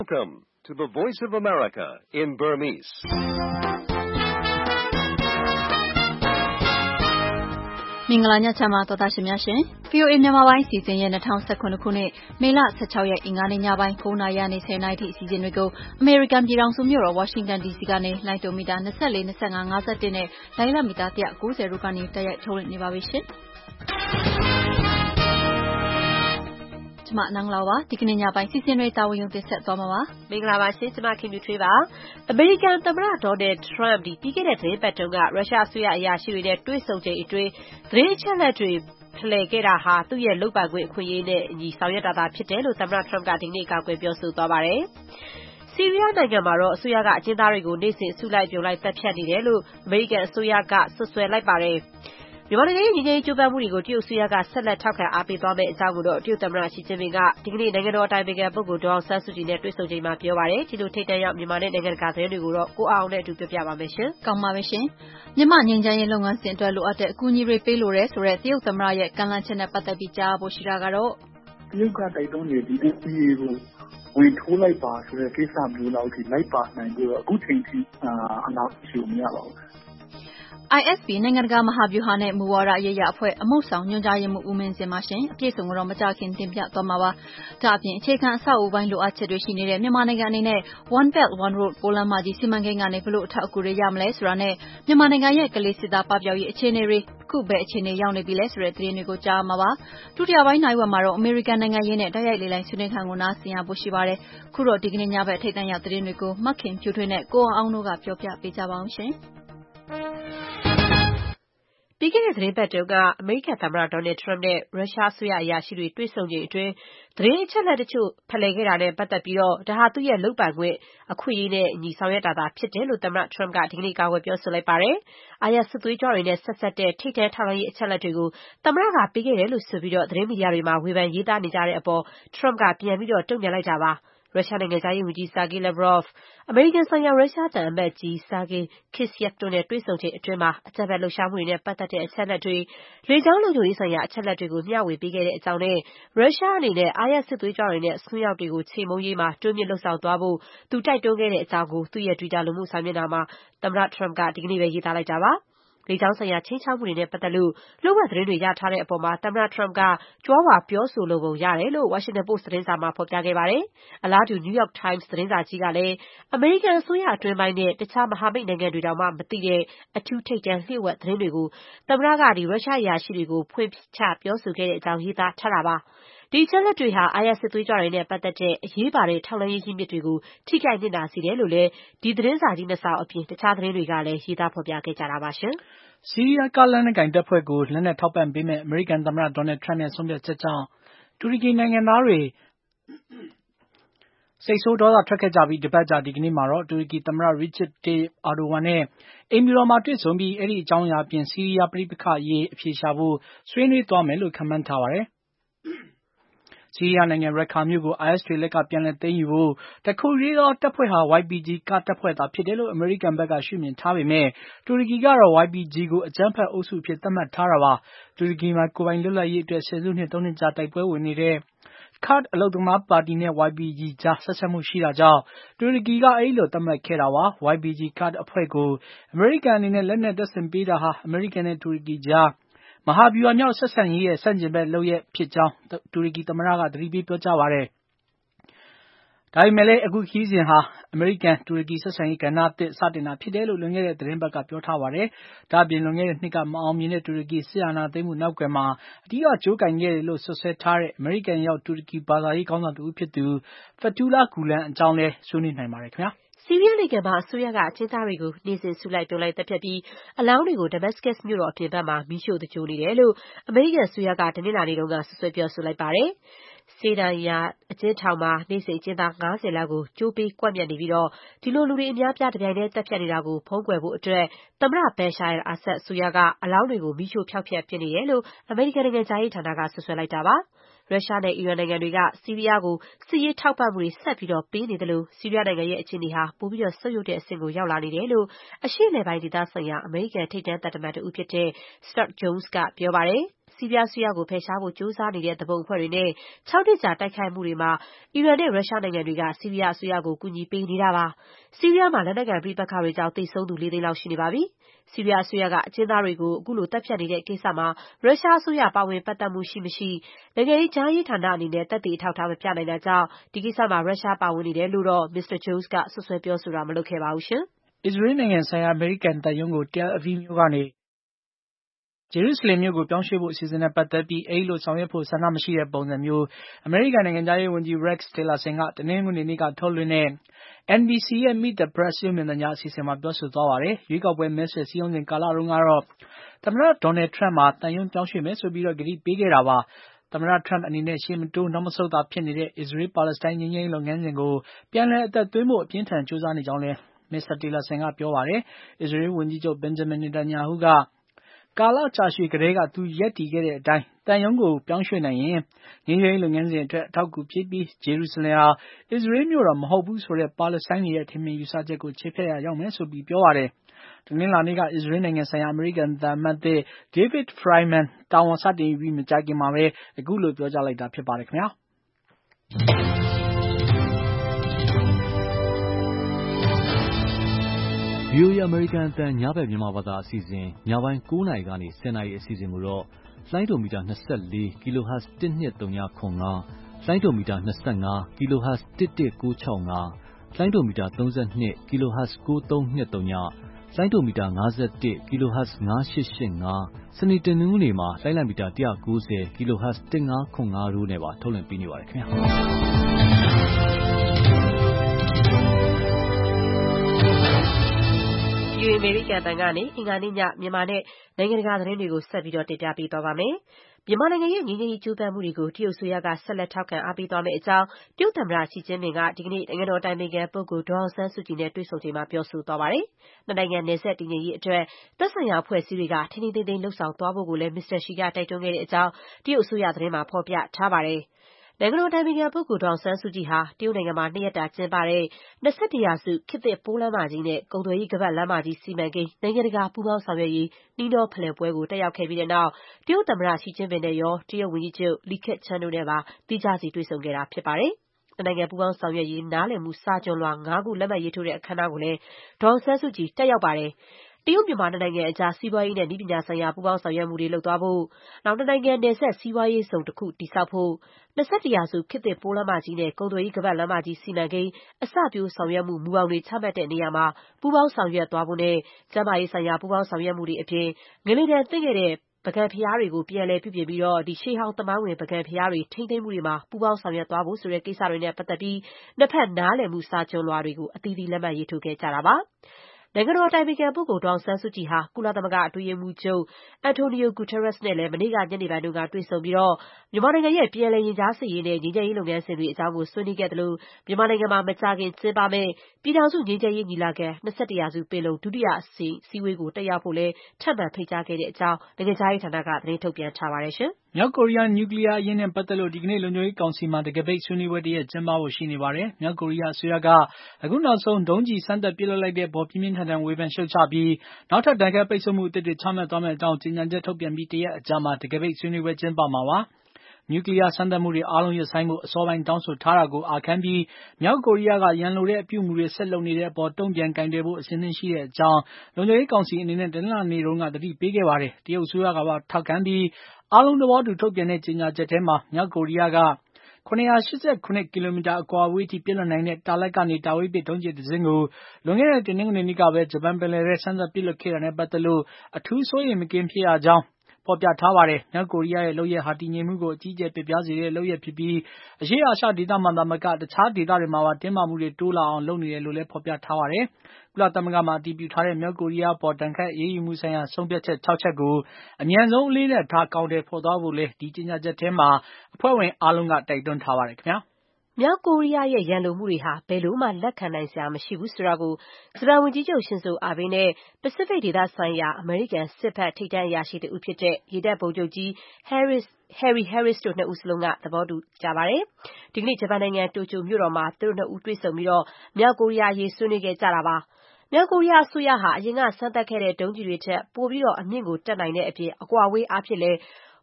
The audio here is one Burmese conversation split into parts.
Welcome to the Voice of America in Burmese. ။မင်္ဂလာညချမ်းပါတော်သားရှင်များရှင်။ VOA မြန်မာပိုင်းစီစဉ်ရဲ့2019ခုနှစ်မေလ16ရက်အင်္ဂါနေ့ညပိုင်း9:00နာရီနဲ့10:00နာရီထိအစီအစဉ်တွေကိုအမေရိကန်ပြည်ထောင်စုမြို့တော် Washington DC ကနေလိုင်းတိုမီတာ24, 25, 51နဲ့လိုင်းလမီတာ190တို့ကနေတိုက်ရိုက်ထုတ်လွှင့်နေပါပြီရှင်။ကျမနန်းလာပါဒီကနေ့ညပိုင်းစီစဉ်တွေတာဝန်ယူတင်ဆက်သွားမှာပါမင်္ဂလာပါရှင်ကျမခင်မြူထွေးပါအမေရိကန်သမ္မတဒေါ်နယ်ထရမ့်ပြီးခဲ့တဲ့သတင်းပတ်တုန်းကရုရှားအစိုးရအရာရှိတွေနဲ့တွေ့ဆုံချိန်အတွင်းသတင်းအချက်အလက်တွေဖလှယ်ခဲ့တာဟာသူ့ရဲ့လုပ်ပိုင်ခွင့်အခွင့်အရေးနဲ့အညီဆောင်ရွက်တာသာဖြစ်တယ်လို့သမ္မတထရမ့်ကဒီနေ့ကာကွယ်ပြောဆိုသွားပါတယ်ဆီးရီးယားနိုင်ငံမှာတော့အစိုးရကအကျဉ်းသားတွေကိုနေ့စဉ်အစုလိုက်ပြုံလိုက်တပ်ဖြတ်နေတယ်လို့အမေရိကန်အစိုးရကဆွဆွဲလိုက်ပါတယ်မြန်မာနိုင်ငံရဲ့ငြိမ်းချမ်းရေးကြိုးပမ်းမှုတွေကိုတရုတ်အစိုးရကဆက်လက်ထောက်ခံအားပေးသွားမယ့်အကြောင်းကိုတော့တရုတ်သမ္မတရှီကျင်းပင်ကဒီကနေ့နိုင်ငံတော်အတိုင်ပင်ခံပုဂ္ဂိုလ်ဒေါ်အောင်ဆန်းစုကြည်နဲ့တွေ့ဆုံချိန်မှာပြောပါတယ်ဒီလိုထိပ်တန်းရောက်မြန်မာနဲ့နိုင်ငံတကာသတင်းတွေကိုတော့ကိုအောင်နဲ့အတူပြောပြပါမယ်ရှင်။ကောင်းပါပြီရှင်။မြန်မာငြိမ်းချမ်းရေးလုပ်ငန်းစဉ်အတွက်လိုအပ်တဲ့အကူအညီတွေပေးလိုတယ်ဆိုတဲ့တရုတ်သမ္မတရဲ့ကမ်းလှမ်းချက်နဲ့ပတ်သက်ပြီးကြားဖို့ရှိတာကတော့တရုတ်ကတိုက်တွန်းနေဒီ NCA ကိုဝင်ထိုးလိုက်ပါဆိုတဲ့ကိစ္စမျိုးလောက်ထိလိုက်ပါနိုင်ပြီးတော့အခုချိန်ထိအနောက်ရှုံမရပါဘူး ISP နိုင်ငံတကာမဟာဗျူဟာနဲ့မူဝါဒရေးရာအဖွဲ့အမှုဆောင်ညွှန်ကြားရေးမှူးဦးမင်းစင်ပါရှင်အပြည့်စုံကိုတော့မကြခင်တင်ပြသွားမှာပါ။ဒါအပြင်အခြေခံအဆောက်အဦပိုင်းလိုအပ်ချက်တွေရှိနေတဲ့မြန်မာနိုင်ငံအနေနဲ့ One Belt One Road ပိုးလမ်းမကြီးစီမံကိန်းကနေဘလို့အထောက်အကူတွေရမလဲဆိုတာနဲ့မြန်မာနိုင်ငံရဲ့ကလေးစစ်သားပပျောက်ရေးအခြေအနေတွေခုပဲအခြေအနေရောက်နေပြီလဲဆိုတဲ့သတင်းတွေကိုကြားမှာပါ။ဒုတိယပိုင်းနိုင်ဝက်မှာတော့အမေရိကန်နိုင်ငံရေးနဲ့တိုက်ရိုက်လေးလိုင်းဆွေးနွေးခန်းကိုနားဆင်ရဖို့ရှိပါတယ်။ခုတော့ဒီကနေ့ညဘက်ထိပ်တန်းရောက်သတင်းတွေကိုမခင်ဖြူထွေးနဲ့ကိုအောင်တို့ကပြောပြပေးကြပါအောင်ရှင်။ပြီးခဲ့တဲ့သတင်းပတ်တုန်းကအမေရိကန်သမ္မတဒေါ်နယ်ထရမ့်နဲ့ရုရှားအစိုးရအရာရှိတွေတွေ့ဆုံချိန်အတွင်းသတင်းအချက်အလက်တချို့ဖလှယ်ခဲ့တာနဲ့ပတ်သက်ပြီးဒါဟာသူ့ရဲ့လုပ်ပိုင်ခွင့်အခွင့်အရေးနဲ့အညီဆောင်ရွက်တာသာဖြစ်တယ်လို့သမ္မတထရမ့်ကဒီကနေ့ကာကွယ်ပြောဆိုလိုက်ပါတယ်။IS စစ်သွေးကြွတွေနဲ့ဆက်စပ်တဲ့ထိပ်တန်းထောက်လှမ်းရေးအချက်အလက်တွေကိုသမ္မတကပေးခဲ့တယ်လို့ဆိုပြီးသတင်းမီဒီယာတွေမှာဝေဖန်ရေးသားနေကြတဲ့အပေါ်ထရမ့်ကပြန်ပြီးတုံ့ပြန်လိုက်တာပါ။ရုရှားနိုင်ငံခြားရေးဝန်ကြီး Sergey Lavrov အမေရိကန်ဆိုင်ရာရုရှားသံအမတ်ကြီး Sergey Kyslytsya တို့နဲ့တွေ့ဆုံချိန်အတွင်းအကြမ်းဖက်လှုပ်ရှားမှုတွေနဲ့ပတ်သက်တဲ့အချက်အလက်တွေလေကြောင်းလုံခြုံရေးဆိုင်ရာအချက်အလက်တွေကိုမျှဝေပေးခဲ့တဲ့အကြောင်းနဲ့ရုရှားအနေနဲ့ IS စစ်သွေးကြွတွေနဲ့အစွန်းရောက်တွေကိုချေမှုန်းရေးမှာတိုးမြှင့်လုပ်ဆောင်သွားဖို့သူတိုက်တွန်းခဲ့တဲ့အကြောင်းကိုသူ့ရဲ့ Twitter လူမှုစာမျက်နှာမှာသမ္မတထရမ့်ကဒီကနေ့ပဲရေးသားလိုက်တာပါ။လေကြောင်းဆိုင်ရာခြိမ်းခြောက်မှုတွေနဲ့ပတ်သက်လို့လျှို့ဝှက်သတင်းတွေရထားတဲ့အပေါ်သမ္မတထရမ့်ကကြွားဝါပြောဆိုလိုပုံရတယ်လို့ Washington Post သတင်းစာမှာဖော်ပြခဲ့ပါတယ်။အလားတူ New York Times သတင်းစာကြီးကလည်းအမေရိကန်အစိုးရအတွင်းပိုင်းနဲ့တခြားမဟာမိတ်နိုင်ငံတွေတောင်မှမသိတဲ့အထူးထိပ်တန်းလျှို့ဝှက်သတင်းတွေကိုသမ္မတကရုရှားအရာရှိတွေကိုဖွင့်ချပြောဆိုခဲ့တဲ့အကြောင်းရေးသားထားတာပါ။ဒီအချက်အလက်တွေဟာ IS စစ်သွေးကြွတွေနဲ့ပတ်သက်တဲ့အရေးပါတဲ့ထောက်လှမ်းရေးရင်းမြစ်တွေကိုထိခိုက်နစ်နာစေတယ်လို့လည်းဒီသတင်းစာကြီးနှစ်စောင်အပြင်တခြားသတင်းတွေကလည်းရေးသားဖော်ပြခဲ့ကြတာပါရှင်။ဆီးရီးယားကလက်နက်ကိုင်တပ်ဖွဲ့ကိုလက်နက်ထောက်ပံ့ပေးမယ့်အမေရိကန်သမ္မတဒေါ်နယ်ထရမ့်ရဲ့ဆုံးဖြတ်ချက်ကြောင့်တူရကီနိုင်ငံသားတွေစိတ်ဆိုးဒေါသထွက်ခဲ့ကြပြီးတပတ်ကြာဒီကနေ့မှာတော့တူရကီသမ္မတ Recep Tayyip Erdogan နဲ့အိမ်ဖြူတော်မှာတွေ့ဆုံပြီးအဲဒီအကြောင်းအရာအပြင်ဆီးရီးယားပဋိပက္ခအရေးအဖြေရှာဖို့ဆွေးနွေးသွားမယ်လို့ခန့်မှန်းထားပါတယ်။ဆီးရီးယားနိုင်ငံရက္ကာမြို့ကို IS တွေလက်ကပြန်လည်သိမ်းယူဖို့တခုတည်းသောတပ်ဖွဲ့ဟာ YPG ကာ့ဒ်တပ်ဖွဲ့သာဖြစ်တယ်လို့အမေရိကန်ဘက်ကရှုမြင်ထားပေမဲ့တူရကီကတော့ YPG ကိုအကြမ်းဖက်အုပ်စုအဖြစ်သတ်မှတ်ထားတာပါ။တူရကီမှာကိုယ်ပိုင်လွတ်လပ်ရေးအတွက်ဆယ်စုနှစ် 3 နှစ်ကြာတိုက်ပွဲဝင်နေတဲ့ကာ့ဒ်အလုပ်သမားပါတီနဲ့ YPG ကြားဆက်စပ်မှုရှိတာကြောင့်တူရကီကအဲဒီလိုသတ်မှတ်ခဲ့တာပါ။ YPG ကာ့ဒ်အဖွဲ့ကိုအမေရိကန်အနေနဲ့လက်နက်တပ်ဆင်ပေးတာဟာအမေရိကန်နဲ့တူရကီကြားမဟာဗျူဟာမြောက်ဆက်ဆံရေးရဲ့ဆန့်ကျင်ဘက်လုပ်ရပ်ဖြစ်ကြောင်းတူရကီသမ္မတကသတိပေးပြောကြားပါတယ်။ဒါပေမဲ့လည်းအခုခရီးစဉ်ဟာအမေရိကန်တူရကီဆက်ဆံရေးကဏ္ဍအသစ်စတင်တာဖြစ်တယ်လို့လွန်ခဲ့တဲ့သတင်းပတ်ကပြောထားပါတယ်။ဒါ့အပြင်လွန်ခဲ့တဲ့နှစ်ကမအောင်မြင်တဲ့တူရကီစစ်အာဏာသိမ်းမှုနောက်ကွယ်မှာအဓိကကြိုးကိုင်ခဲ့တယ်လို့စွပ်စွဲထားတဲ့အမေရိကန်ရောက်တူရကီဘာသာရေးခေါင်းဆောင်တဦးဖြစ်သူ Fethullah Gulen အကြောင်းလည်းဆွေးနွေးနိုင်ပါတယ်ခင်ဗျာ။ဆီးရီးယားနိုင်ငံမှာအစိုးရကအကျဉ်းသားတွေကိုနေ့စဉ်အစုလိုက်အပြုံလိုက်သတ်ဖြတ်ပြီးအလောင်းတွေကို Damascus မြို့တော်အပြင်ဘက်မှာမီးရှို့သြင်္ဂိုဟ်နေတယ်လို့အမေရိကန်အစိုးရကတနင်္လာနေ့တုန်းကစွပ်စွဲပြောဆိုလိုက်ပါတယ်။စေတန်ရာအကျဉ်းထောင်မှာနေ့စဉ်အကျဉ်းသား50လောက်ကိုကြိုးပေးကွပ်မျက်နေပြီးဒီလိုလူတွေအများအပြားတပြိုင်တည်းသတ်ဖြတ်နေတာကိုဖုံးကွယ်ဖို့အတွက်သမ္မတ Bashar al-Assad အစိုးရကအလောင်းတွေကိုမီးရှို့ဖျောက်ဖျက်ပစ်နေတယ်လို့အမေရိကန်နိုင်ငံခြားရေးဌာနကစွပ်စွဲလိုက်တာပါ။ရုရှားနဲ့အီရန်နိုင်ငံတွေကဆီးရီးယားကိုစစ်ရေးထောက်ပံ့မှုတွေဆက်ပြီးပေးနေသလိုဆီးရီးယားနိုင်ငံရဲ့အခြေအနေဟာပိုပြီးဆုတ်ယုတ်တဲ့အဆင့်ကိုရောက်လာနေတယ်လို့အရှေ့အလယ်ပိုင်းဒေသဆိုင်ရာအမေရိကန်ထိပ်တန်းသံတမန်တဦးဖြစ်တဲ့ Stuart Jones ကပြောပါတယ်။ ဆီဆီးရီးယားအစိုးရကိုဖယ်ရှားဖို့ကြိုးစားနေတဲ့သူပုန်အဖွဲ့တွေနဲ့6 နှစ်ကြာတိုက်ခိုက်မှုတွေမှာအီရန်နဲ့ရုရှားနိုင်ငံတွေကဆီးရီးယားအစိုးရကိုကူညီပေးနေတာပါ။ဆီးရီးယားမှာလက်နက်ကိုင်ပဋိပက္ခတွေကြောင့်သေဆုံးသူ 4 သိန်းလောက်ရှိနေပါပြီ။ဆီးရီးယားအစိုးရကအကျဉ်းသားတွေကိုအခုလိုတပ်ဖြတ်နေတဲ့ကိစ္စမှာရုရှားအစိုးရပါဝင်ပတ်သက်မှုရှိမရှိနိုင်ငံရေးကြားရေးဌာနအနေနဲ့သက်သေအထောက်အထားမပြနိုင်တာကြောင့်ဒီကိစ္စမှာရုရှားပါဝင်နေတယ်လို့တော့ Mr. Jones ကဆွဆွဲပြောဆိုတာမလုပ်ခဲ့ပါဘူးရှင်။အစ္စရေးနိုင်ငံဆိုင်ရာအမေရိကန်တပ်ရုံးကို Tel Aviv မြို့ကနေဂျေရုဆလင်မြို့ကိုပြောင်းရွှေ့ဖို့အစီအစဉ်နဲ့ပတ်သက်ပြီးအဲဒီလိုဆောင်ရွက်ဖို့ဆန္ဒမရှိတဲ့ပုံစံမျိုးအမေရိကန်နိုင်ငံခြားရေးဝန်ကြီး Rex Tillerson ကတနင်္ဂနွေနေ့ကထုတ်လွှင့်တဲ့ NBC ရဲ့ Meet the Press ရုပ်မြင်သံကြားအစီအစဉ်မှာပြောဆိုသွားပါတယ်။ရွေးကောက်ပွဲမဲဆွယ်စည်းရုံးစဉ်ကာလတုန်းကတော့သမ္မတ Donald Trump မှာသံရုံးပြောင်းရွှေ့မယ်ဆိုပြီးကတိပေးခဲ့တာပါ။သမ္မတ Trump အနေနဲ့ရှေ့မတိုးနောက်မဆုတ်သာဖြစ်နေတဲ့ အစ္စရေးပါလက်စတိုင်းငြိမ်းချမ်းရေးလုပ်ငန်းစဉ်ကိုပြန်လည်အသက်သွင်းဖို့အပြင်းထန်ကြိုးစားနေကြောင်းလည်း Mr. Tillerson ကပြောပါတယ်။အစ္စရေးဝန်ကြီးချုပ် Benjamin Netanyahu ကကာလကြာရှည်ကတည်းကသူရပ်တည်ခဲ့တဲ့အတိုင်းသံရုံးကိုပြောင်းရွှေ့နိုင်ရင်ငြိမ်းချမ်းရေးလုပ်ငန်းစဉ်အတွက်အထောက်အကူဖြစ်ပြီးဂျေရုဆလင်ဟာအစ္စရေးမြို့တော်မဟုတ်ဘူးဆိုတဲ့ပါလက်စတိုင်းတွေရဲ့ထင်မြင်ယူဆချက်ကိုချေဖျက်ရာရောက်မယ်ဆိုပြီးပြောပါတယ်။တနင်္လာနေ့ကအစ္စရေးနိုင်ငံဆိုင်ရာအမေရိကန်သံအမတ်သစ် David Friedman တာဝန်စတင်ယူပြီးမကြာခင်မှာပဲအခုလိုပြောကြားလိုက်တာဖြစ်ပါတယ်ခင်ဗျာ။ VOA အမေရိကန်အသံညဘက်မြန်မာဘာသာအစီအစဉ်ညပိုင်း9 နာရီကနေ10 နာရီအစီအစဉ်ကိုတော့လိုင်းဒိုမီတာ24 kHz 12395လိုင်းဒိုမီတာ25 kHz 11965လိုင်းဒိုမီတာ32 kHz 9323လိုင်းဒိုမီတာ51 kHz 9885စနေတနင်္ဂနွေမှာလိုင်းလံမီတာ190 kHz 1505တို့နဲ့ပါထုတ်လွှင့်ပေးနေပါတယ်ခင်ဗျာအမေရိကန်တန်ကနေအင်္ဂါနေ့ညမြန်မာနဲ့နိုင်ငံတကာသတင်းတွေကိုဆက်ပြီးတင်ပြပေးသွားပါမယ်။မြန်မာနိုင်ငံရဲ့ငြိမ်းချမ်းရေးကြိုးပမ်းမှုတွေကိုတရုတ်အစိုးရကဆက်လက်ထောက်ခံအားပေးသွားမယ့်အကြောင်းတရုတ်သမ္မတရှီကျင်းပင်ကဒီကနေ့နိုင်ငံတော်အတိုင်ပင်ခံပုဂ္ဂိုလ်ဒေါ်အောင်ဆန်းစုကြည်နဲ့တွေ့ဆုံချိန်မှာပြောဆိုသွားပါတယ်။နှစ်နိုင်ငံနယ်စပ်တည်ငြိမ်ရေးအတွက်သက်ဆိုင်ရာအဖွဲ့အစည်းတွေကထိန်းထိန်းသိမ်းသိမ်းလှုပ်ဆောင်သွားဖို့ကိုလည်းမစ္စတာရှီကတိုက်တွန်းခဲ့တဲ့အကြောင်းတရုတ်အစိုးရသတင်းမှာဖော်ပြထားပါတယ်။နိုင်ငံတော်အတိုင်ပင်ခံပုဂ္ဂိုလ်ဒေါ်အောင်ဆန်းစုကြည်ဟာတရုတ်နိုင်ငံမှာ2 ရက်တာကျင်းပတဲ့21ရာစုခေတ်သစ်ပိုးလမ်းမကြီးနဲ့ကုန်သွယ်ရေးခါးပတ်လမ်းမကြီးစီမံကိန်းနိုင်ငံတကာပူးပေါင်းဆောင်ရွက်ရေးနှီးနှောဖလှယ်ပွဲကိုတက်ရောက်ခဲ့ပြီးတဲ့နောက်တရုတ်သမ္မတရှီကျင်းပင်နဲ့ရောတရုတ်ဝန်ကြီးချုပ်လီခက်ချန်းတို့နဲ့ပါသီးခြားစီတွေ့ဆုံခဲ့တာဖြစ်ပါတယ်။နိုင်ငံပူးပေါင်းဆောင်ရွက်ရေးနားလည်မှုစာချွန်လွှာ5 ခုလက်မှတ်ရေးထိုးတဲ့အခမ်းအနားကိုလည်းဒေါ်အောင်ဆန်းစုကြည်တက်ရောက်ပါတယ်။တရုတ်မြန်မာနိုင်ငံအကြားစီးပွားရေးနဲ့နည်းပညာဆိုင်ရာပူးပေါင်းဆောင်ရွက်မှုတွေလုပ်သွားဖို့နှစ်နိုင်ငံနယ်စပ်စီးပွားရေးဇုံတစ်ခုတည်ဆောက်ဖို့21ရာစုခေတ်သစ်ပိုးလမ်းမကြီးနဲ့ကုန်သွယ်ရေးခါးပတ်လမ်းမကြီးစီမံကိန်းအစပျိုးဆောင်ရွက်မှုမူဘောင်တွေချမှတ်တဲ့နေရာမှာပူးပေါင်းဆောင်ရွက်သွားဖို့နဲ့ကျန်းမာရေးဆိုင်ရာပူးပေါင်းဆောင်ရွက်မှုတွေအပြင်ငလျင်ဒဏ်သင့်ခဲ့တဲ့ပုဂံဘုရားတွေကိုပြန်လည်ပြုပြင်ပြီးရှေးဟောင်းသမိုင်းဝင်ပုဂံဘုရားတွေထိန်းသိမ်းမှုတွေမှာပူးပေါင်းဆောင်ရွက်သွားဖို့ဆိုတဲ့ကိစ္စတွေနဲ့ပတ်သက်ပြီးနှစ်ဖက်နားလည်မှုစာချွန်လွှာတွေကိုအသီးသီးလက်မှတ်ရေးထိုးခဲ့ကြတာပါ။နိုင်ငံတော်အတိုင်ပင်ခံပုဂ္ဂိုလ်ဒေါ်အောင်ဆန်းစုကြည်ဟာကုလသမဂ္ဂအတွင်းရေးမှူးချုပ်အန်တိုနီယိုဂူတာရက်စ်နဲ့လည်းမနေ့ကညနေပိုင်းကတွေ့ဆုံပြီးမြန်မာနိုင်ငံရဲ့ပြန်လည်ရင်ကြားစေ့ရေးနဲ့ငြိမ်းချမ်းရေးလုပ်ငန်းစဉ်တွေအကြောင်းဆွေးနွေးခဲ့သလိုမြန်မာနိုင်ငံမှာမကြာခင်ကျင်းပမယ့်ပြည်ထောင်စုငြိမ်းချမ်းရေးညီလာခံ21ရာစုပင်လုံဒုတိယအကြိမ်အစည်းအဝေးကိုတက်ရောက်ဖို့လည်းထပ်မံဖိတ်ကြားခဲ့တဲ့အကြောင်းနိုင်ငံခြားရေးဌာနကသတင်းထုတ်ပြန်ထားပါတယ်ရှင်။မြောက်ကိုရီးယားနျူကလ িয়ারအရေးနဲ့ပတ်သက်လို့ဒီကနေ့လုံခြုံရေးကောင်စီမှာတံခါးပိတ်ဆွေးနွေးပွဲတစ်ရပ်ကျင်းပဖို့ရှိနေပါတယ်။မြောက်ကိုရီးယားအစိုးရကအခုနောက်ဆုံးဒုံးကျည်စမ်းသပ်ပစ်လွှတ်လိုက်တဲ့အပေါ်ပြင်းပြင်းထန်ထန်ဝေဖန်ရှုတ်ချပြီးနောက်ထပ်ဒဏ်ခတ်ပိတ်ဆို့မှုအသစ်တွေချမှတ်သွားမယ့်အကြောင်းကြေညာချက်ထုတ်ပြန်ပြီးတစ်ရက်အကြာမှာတံခါးပိတ်ဆွေးနွေးပွဲကျင်းပမှာပါ။နျူကလ িয়ারစမ်းသပ်မှုတွေအားလုံးရပ်ဆိုင်းဖို့အစောပိုင်းတောင်းဆိုထားတာကိုအာခံပြီးမြောက်ကိုရီးယားကရန်လိုတဲ့အပြုအမူတွေဆက်လုပ်နေတဲ့အပေါ်တုံ့ပြန်ကိုင်တွယ်ဖို့အစဉ်သင့်ရှိတဲ့အကြောင်းလုံခြုံရေးကောင်စီအနေနဲ့တနင်္လာနေ့တုန်းကသတိပေးခဲ့ပါတယ်။တရုတ်အစိုးရကပါထောက်ခံပြီးအားလုံးသဘောတူထုတ်ပြန်တဲ့ကြေညာချက်ထဲမှာမြောက်ကိုရီးယားက787 ကီလိုမီတာအကွာအဝေးထိပစ်လွှတ်နိုင်တဲ့တာလတ်ကနေတာဝေးပစ်ဒုံးကျည်တစ်စင်းကိုလွန်ခဲ့တဲ့တနင်္ဂနွေနေ့ကပဲဂျပန်ပင်လယ်ထဲစမ်းသပ်ပစ်လွှတ်ခဲ့တာနဲ့ပတ်သက်လို့အထူးစိုးရိမ်မကင်းဖြစ်ရကြောင်းဖော်ပြထားပါတယ်။မြောက်ကိုရီးယားရဲ့လုပ်ရပ်ဟာတည်ငြိမ်မှုကိုအကြီးအကျယ်ပျက်ပြားစေတဲ့လုပ်ရပ်ဖြစ်ပြီးအရှေ့အာရှဒေသမှာသာမကတခြားဒေသတွေမှာပါတင်းမာမှုတွေတိုးလာအောင်လုပ်နေတယ်လို့လည်းဖော်ပြထားပါတယ်။ကုလသမဂ္ဂမှာအတည်ပြုထားတဲ့မြောက်ကိုရီးယားပေါ်ဒဏ်ခတ်အရေးယူမှုဆိုင်ရာဆုံးဖြတ်ချက်6 ချက်ကိုအမြန်ဆုံးအလေးနက်ထားအကောင်အထည်ဖော်သွားဖို့လည်းဒီကြေညာချက်ထဲမှာအဖွဲ့ဝင်အားလုံးကတိုက်တွန်းထားပါတယ်ခင်ဗျာ။မြောက်ကိုရီးယားရဲ့ရန်လိုမှုတွေဟာဘယ်လိုမှလက်ခံနိုင်စရာမရှိဘူးဆိုတာကိုဂျပန်ဝန်ကြီးချုပ်ရှင်ဇိုအာဘေးနဲ့ပစိဖိတ်ဒေသဆိုင်ရာအမေရိကန်စစ်ဘက်ထိပ်တန်းအရာရှိတဦးဖြစ်တဲ့ရေတပ်ဗိုလ်ချုပ်ကြီး Harry Harris တို့နှစ်ဦးစလုံးကသဘောတူကြပါတယ်။ဒီကနေ့ဂျပန်နိုင်ငံတိုကျိုမြို့တော်မှာသူတို့နှစ်ဦးတွေ့ဆုံပြီးမြောက်ကိုရီးယားအရေးဆွေးနွေးခဲ့ကြတာပါ။မြောက်ကိုရီးယားအစိုးရဟာအရင်ကစမ်းသပ်ခဲ့တဲ့ဒုံးကျည်တွေထက်ပိုပြီးအမြင့်ကိုတက်နိုင်တဲ့အပြင်အကွာအဝေးအားဖြင့်လည်း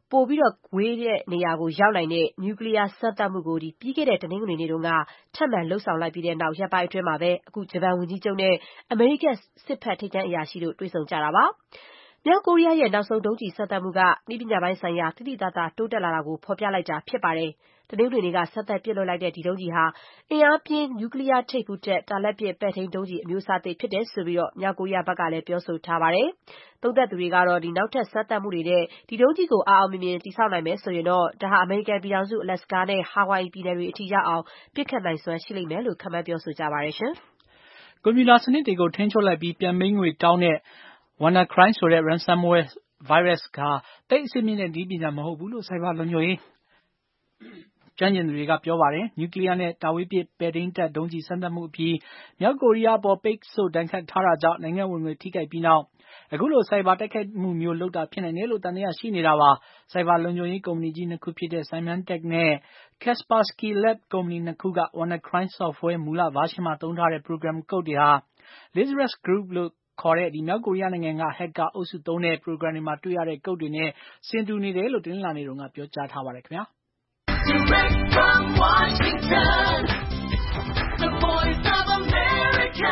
ပိုပြီးတော့ဝေးတဲ့နေရာကိုရောက်နိုင်တဲ့နျူကလ িয়ার စမ်းသပ်မှုကိုပြီးခဲ့တဲ့တနင်္ဂနွေနေ့တုန်းကထပ်မံလုပ်ဆောင်လိုက်ပြီးတဲ့နောက်ရက်ပိုင်းအတွင်းမှာပဲအခုဂျပန်ဝန်ကြီးချုပ်နဲ့အမေရိကန်စစ်ဘက်ထိပ်တန်းအရာရှိတို့တွေ့ဆုံကြတာပါ။မြောက်ကိုရီးယားရဲ့နောက်ဆုံးဒုံးကျည်စမ်းသပ်မှုကနည်းပညာပိုင်းဆိုင်ရာသိသိသာသာတိုးတက်လာတာကိုဖော်ပြလိုက်တာဖြစ်ပါတယ်။တနင်္ဂနွေနေ့ကစမ်းသပ်ပစ်လွှတ်လိုက်တဲ့ဒီဒုံးကျည်ဟာအင်အားပြင်းနျူကလ িয়ার ထိပ်ဖူးတပ်တာလတ်ပစ်ပဲ့ထိန်းဒုံးကျည်အမျိုးအစားသစ်ဖြစ်တယ်ဆိုပြီးမြောက်ကိုရီးယားဘက်ကလည်းပြောဆိုထားပါတယ်။သုံးသပ်သူတွေကတော့နောက်ထပ်စမ်းသပ်မှုတွေနဲ့ဒီဒုံးကျည်ကိုအောင်မြင်မြင်တည်ဆောက်နိုင်မယ်ဆိုရင်ဒါဟာအမေရိကန်ပြည်ထောင်စု အလက်စကာနဲ့ဟာဝိုင်အီပြည်နယ်တွေအထိရောက်အောင်ပစ်ခတ်နိုင်စွမ်းရှိလိမ့်မယ်လို့ခန့်မှန်းပြောဆိုကြပါတယ်ရှင်။ကွန်ပျူတာစနစ်တွေကိုထိန်းချုပ်လိုက်ပြီးပြန်မိန်းငွေတောင်းတဲ့ WannaCry ဆိုတဲ့ ransomware virus ကသိပ်အဆင့်မြင့်တဲ့နည်းပညာမဟုတ်ဘူးလို့ဆိုင်ဘာလုံခြုံရေးကျွမ်းကျင်သူတွေကပြောပါတယ်။နျူကလ িয়ার နဲ့တာဝေးပစ်ပဲ့ထိန်းတပ်ဒုံးကျည်စမ်းသပ်မှုအပြီးမြောက်ကိုရီးယားအပေါ်ပိတ်ဆို့ဒဏ်ခတ်ထားတာကြောင့်နိုင်ငံဝင်ငွေထိခိုက်ပြီးနောက်အခုလိုဆိုင်ဘာတိုက်ခိုက်မှုမျိုးလုပ်တာဖြစ်နိုင်တယ်လို့သံသယရှိနေတာပါ။ဆိုင်ဘာလုံခြုံရေးကုမ္ပဏီကြီးနှစ်ခုဖြစ်တဲ့ Symantec နဲ့ Kaspersky Labs ကုမ္ပဏီနှစ်ခုက WannaCry software မူလ version မှာသုံးထားတဲ့ program code တွေဟာ Lazarus Group လို့ခေါ်တဲ့မြောက်ကိုရီးယားနိုင်ငံကဟက်ကာအုပ်စုသုံးတဲ့ program တွေမှာတွေ့ရတဲ့ကုတ်တွေနဲ့ဆင်တူနေတယ်လို့တနင်္လာနေ့တုန်းကပြောကြားထားပါတယ်ခင်ဗျာ Direct from Washington, the voice of America,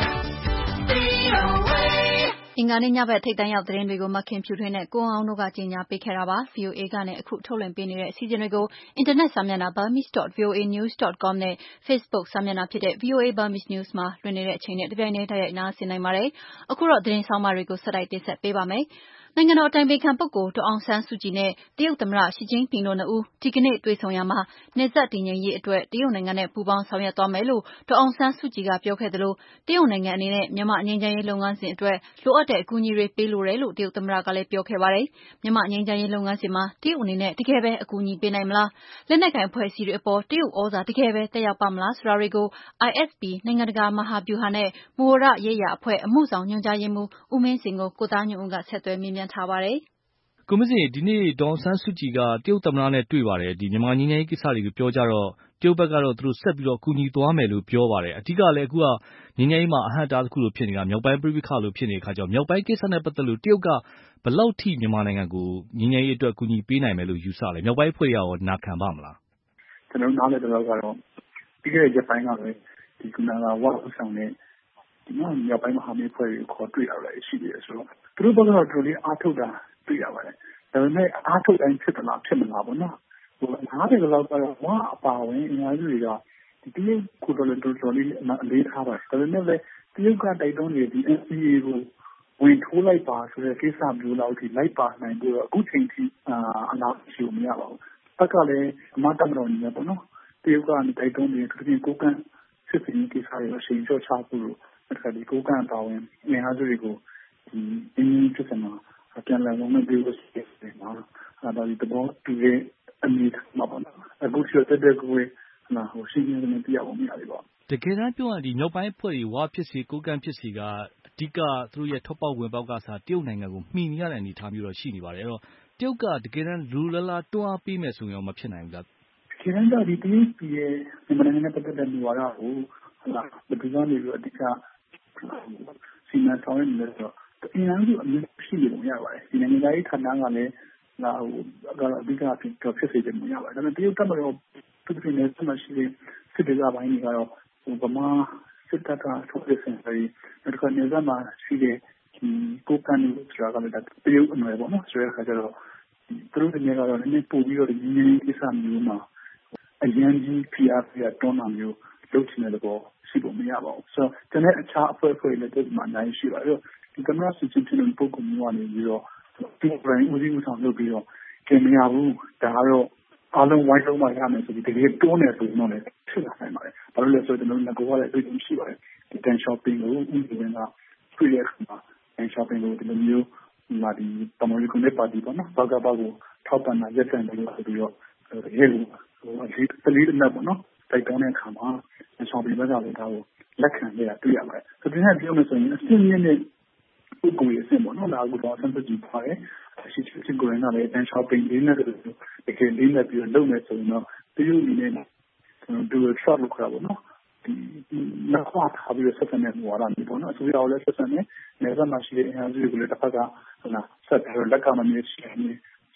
VOA. အင်္ဂါနေ့ညဘက်ထိပ်တန်းရောက်သတင်းတွေကိုမခင်ဖြူထွေးနဲ့ကိုအောင်တို့ကကြီးညာပေးခဲ့တာပါ။ VOA ကနေအခုထုတ်လွှင့်ပေးနေတဲ့အစီအစဉ်တွေကိုအင်တာနက်စာမျက်နှာ burmese.voanews.com နဲ့ Facebook စာမျက်နှာဖြစ်တဲ့ VOA Burmese News မှာလွှင့်နေတဲ့အချိန်နဲ့တပြိုင်တည်းတိုက်ရိုက်နားဆင်နိုင်ပါတယ်။အခုတော့သတင်းဆောင်မတွေကိုဆက်တိုက်တင်ဆက်ပေးပါမယ်။နိုင်ငံတော်အတိုင်ပင်ခံပုဂ္ဂိုလ်ဒေါ်အောင်ဆန်းစုကြည်နဲ့တရုတ်သမ္မတရှီကျင်းပင်တို့နှစ်ဦးဒီကနေ့တွေ့ဆုံရာမှာနယ်စပ်တည်ငြိမ်ရေးအတွက်တရုတ်နိုင်ငံနဲ့ပူးပေါင်းဆောင်ရွက်သွားမယ်လို့ဒေါ်အောင်ဆန်းစုကြည်ကပြောခဲ့သလိုတရုတ်နိုင်ငံအနေနဲ့မြန်မာငြိမ်းချမ်းရေးလုပ်ငန်းစဉ်အတွက်လိုအပ်တဲ့အကူအညီတွေပေးလိုတယ်လို့တရုတ်သမ္မတကလည်းပြောခဲ့ပါတယ်။မြန်မာငြိမ်းချမ်းရေးလုပ်ငန်းစဉ်မှာတရုတ်အနေနဲ့တကယ်ပဲအကူအညီပေးနိုင်မလား။လက်နက်ကိုင်အဖွဲ့အစည်းတွေအပေါ်တရုတ်ဩဇာတကယ်ပဲသက်ရောက်ပါ့မလားဆိုတာတွေကို ISP နိုင်ငံတကာမဟာဗျူဟာနဲ့မူဝါဒရေးရာအဖွဲ့အမှုဆောင်ညွှန်ကြားရေးမှူးဦးမင်းဇင်ကိုကိုသားညွန့်ဦးကဆက်သွယ်မေးမြန်းထားပါတယ်။ကိုမင်းစင်ဒီနေ့ဒေါ်အောင်ဆန်းစုကြည်ကတရုတ်သမ္မတနဲ့တွေ့ပါတယ်။မြန်မာငြိမ်းချမ်းရေးကိစ္စတွေကိုပြောကြတော့တရုတ်ဘက်ကတော့သူတို့ဆက်ပြီးတော့ကူညီသွားမယ်လို့ပြောပါတယ်။အဓိကလည်းအခုကငြိမ်းချမ်းရေးမှာအဟန့်အတားတစ်ခုလိုဖြစ်နေတာမြောက်ပိုင်းပဋိပက္ခလိုဖြစ်နေတဲ့အခါကျတော့မြောက်ပိုင်းကိစ္စနဲ့ပတ်သက်လို့တရုတ်ကဘယ်လောက်ထိမြန်မာနိုင်ငံကိုငြိမ်းချမ်းရေးအတွက်ကူညီပေးနိုင်မယ်လို့ယူဆလဲ။မြောက်ပိုင်းအဖွဲ့ရောနာခံပါ့မလား။ကျွန်တော်နားလည်တဲ့လောက်ကတော့ပြီးခဲ့တဲ့ရက်ပိုင်းကပဲဒီကုနာလာဝါဥဆောင်တဲ့ဒီမြောက်ပိုင်းမဟာမိတ်အဖွဲ့ကိုခေါ်တွေ့ရတာရှိတယ်ဆိုတော့သူတို့ဘက်ကတော့တော်တော်လေးအားထုတ်တာတွေ့ရပါတယ်။ဒါပေမဲ့အားထုတ်တိုင်းဖြစ်မလားပေါ့နော်။နားလည်တဲ့လောက်ကတော့ဝါအပါဝင်အများစုတွေကဒီတရုတ်ကိုတော်တော်လေးအလေးထားပါတယ်။ဒါပေမဲ့လည်းတရုတ်ကတိုက်တွန်းနေတဲ့ဒီ NCA ကိုဝင်ထိုးလိုက်ပါဆိုတဲ့ကိစ္စမျိုးလောက်ထိလိုက်ပါနိုင်ဖို့တော့အခုချိန်ထိအလားရှိမရပါဘူး။ဘက်ကလည်းအမတ်တမတော်နေပေါ့နော်။တရုတ်ကတိုက်တွန်းနေတဲ့သူတို့ကိုကန့်စစ်စင်ကိစ္စတွေအချိန်ကျော်ချဖို့လို့ဒီကိုကန့်ပါဝင်အင်အားစုတွေကိုဒီအင်းဖြစ်စမှာပြန်လည်ဝင်ပြီးလို့ရှိတယ်မှာဒါဒီတော့တူရဲ့အမိမှာပေါ့နော်အခုကျတဲ့ကိုရှိနေတယ်ပြရအောင်မရဘူးပေါ့တကယ်တမ်းပြောရင်ဒီမြောက်ပိုင်းအဖွဲ့တွေဝါဖြစ်စီကိုကန့်ဖြစ်စီကအဓိကသူတို့ရဲ့ထောက်ပေါက်ဝင်ပေါက်ကစားတရုတ်နိုင်ငံကိုမှီနေရတဲ့အနေအထားမျိုးတော့ရှိနေပါတယ်အဲ့တော့တရုတ်ကတကယ်တမ်းလူလလာတွန်းအားပေးမယ်ဆိုရင်မဖြစ်နိုင်ဘူးလားဒီနေ့တော့ဒီတရုတ်ပြည်ရဲ့မြန်မာနိုင်ငံနဲ့ပတ်သက်တဲ့မူဝါဒကိုဘယ်သူကနေပြီးအဓိကစီမံဆောင်ရွက်နေလဲဆိုတော့အင်အားစုအမျိုးရှိနေပုံရပါတယ်ဒီနိုင်ငံသားရေးဌာနကလည်းအဓိကဖြစ်စေတယ်မရပါတယ်ဒါပေမဲ့တရုတ်တပ်မတော်သူတို့နဲ့ဆက်မရှိတဲ့စစ်ဒေသပိုင်းတွေကတော့ဗမာစစ်တပ်ကထုတ်ပြန်နေတယ်ဒါကနေမှရှိတဲ့ဒီကိုကန်လူဆိုတာကလည်းတရုတ်အနွယ်ပေါ့နော်ဆိုတဲ့အခါကျတော့သူတို့တွေကတော့နည်းပို့ပြီးတော့ဒီနည်းကိစ္စမျိုးမှာအရင်ကြီးဖိအားပေးတွန်းတာမျိုးလုပ်ချင်တဲ့တော့ရှိဖို့မရပါဘူးဆိုတော့ကျွန်တော်အခြားအဖွဲ့လည်းဒီမှာနိုင်ရှိပါတော့ဒီကမ္ဘာစစ်စစ်တဲ့ပုံကမျိုးကနေပြီးတော့ဒီဘရိုင်းဦးစီးဦးဆောင်လုပ်ပြီးတော့ကျင်မရဘူးဒါကတော့အားလုံးဝိုင်းလုံးမှရမယ်ဆိုပြီးတကယ်တွန်းနေဆိုတော့လည်းဖြစ်လာနိုင်ပါတယ်ဘာလို့လဲဆိုတော့ကျွန်တော်ငါကလည်းအတွေ့အကြုံရှိပါတယ်ဒီ ten shopping ကိုဦးစီးနေတာတွေ့ရခါမှာ ten shopping ကိုဒီလိုမျိုးဒီတမန်တော်ကိုပါတီပေါ့နော်ဘာကဘာကိုထောက်ပံ့တာရက်ကန်တယ်လို့ဆိုပြီးတော့ရဲလူအလေးအနက်ပေါ့နော်တိုက်တွန်းတဲ့အခါမှာ shopping ဘက်ကလည်းဒါကိုလက်ခံရတွေ့ရပါတယ်ဆိုတော့ဒီနေ့ပြောမယ်ဆိုရင်အစစ်မြင့်တဲ့ပုဂ္ဂိုလ်ရဲ့အဆင့်ပေါ့နော်ဒါကတော့ဆန်းစစ်ကြည့်ပါတယ်ရှိချင်ကိုရင်ကလည်း ten shopping လေးနဲ့တကယ်လေးနဲ့ပြီးတော့လုပ်မယ်ဆိုရင်တော့တရုတ်အနေနဲ့သူတို့ short လုပ်ခါပေါ့နော်ဒီနောက်ခွာထားပြီးဆက်ဆံတဲ့ဟိုအားမျိုးပေါ့နော်ဆိုတော့လည်းဆက်ဆံနေနေစမှာရှိတဲ့အင်အားစုတွေကိုလည်းတစ်ဖက်ကဆက်ပြီးတော့လက်ကမမြင်ရှိနေ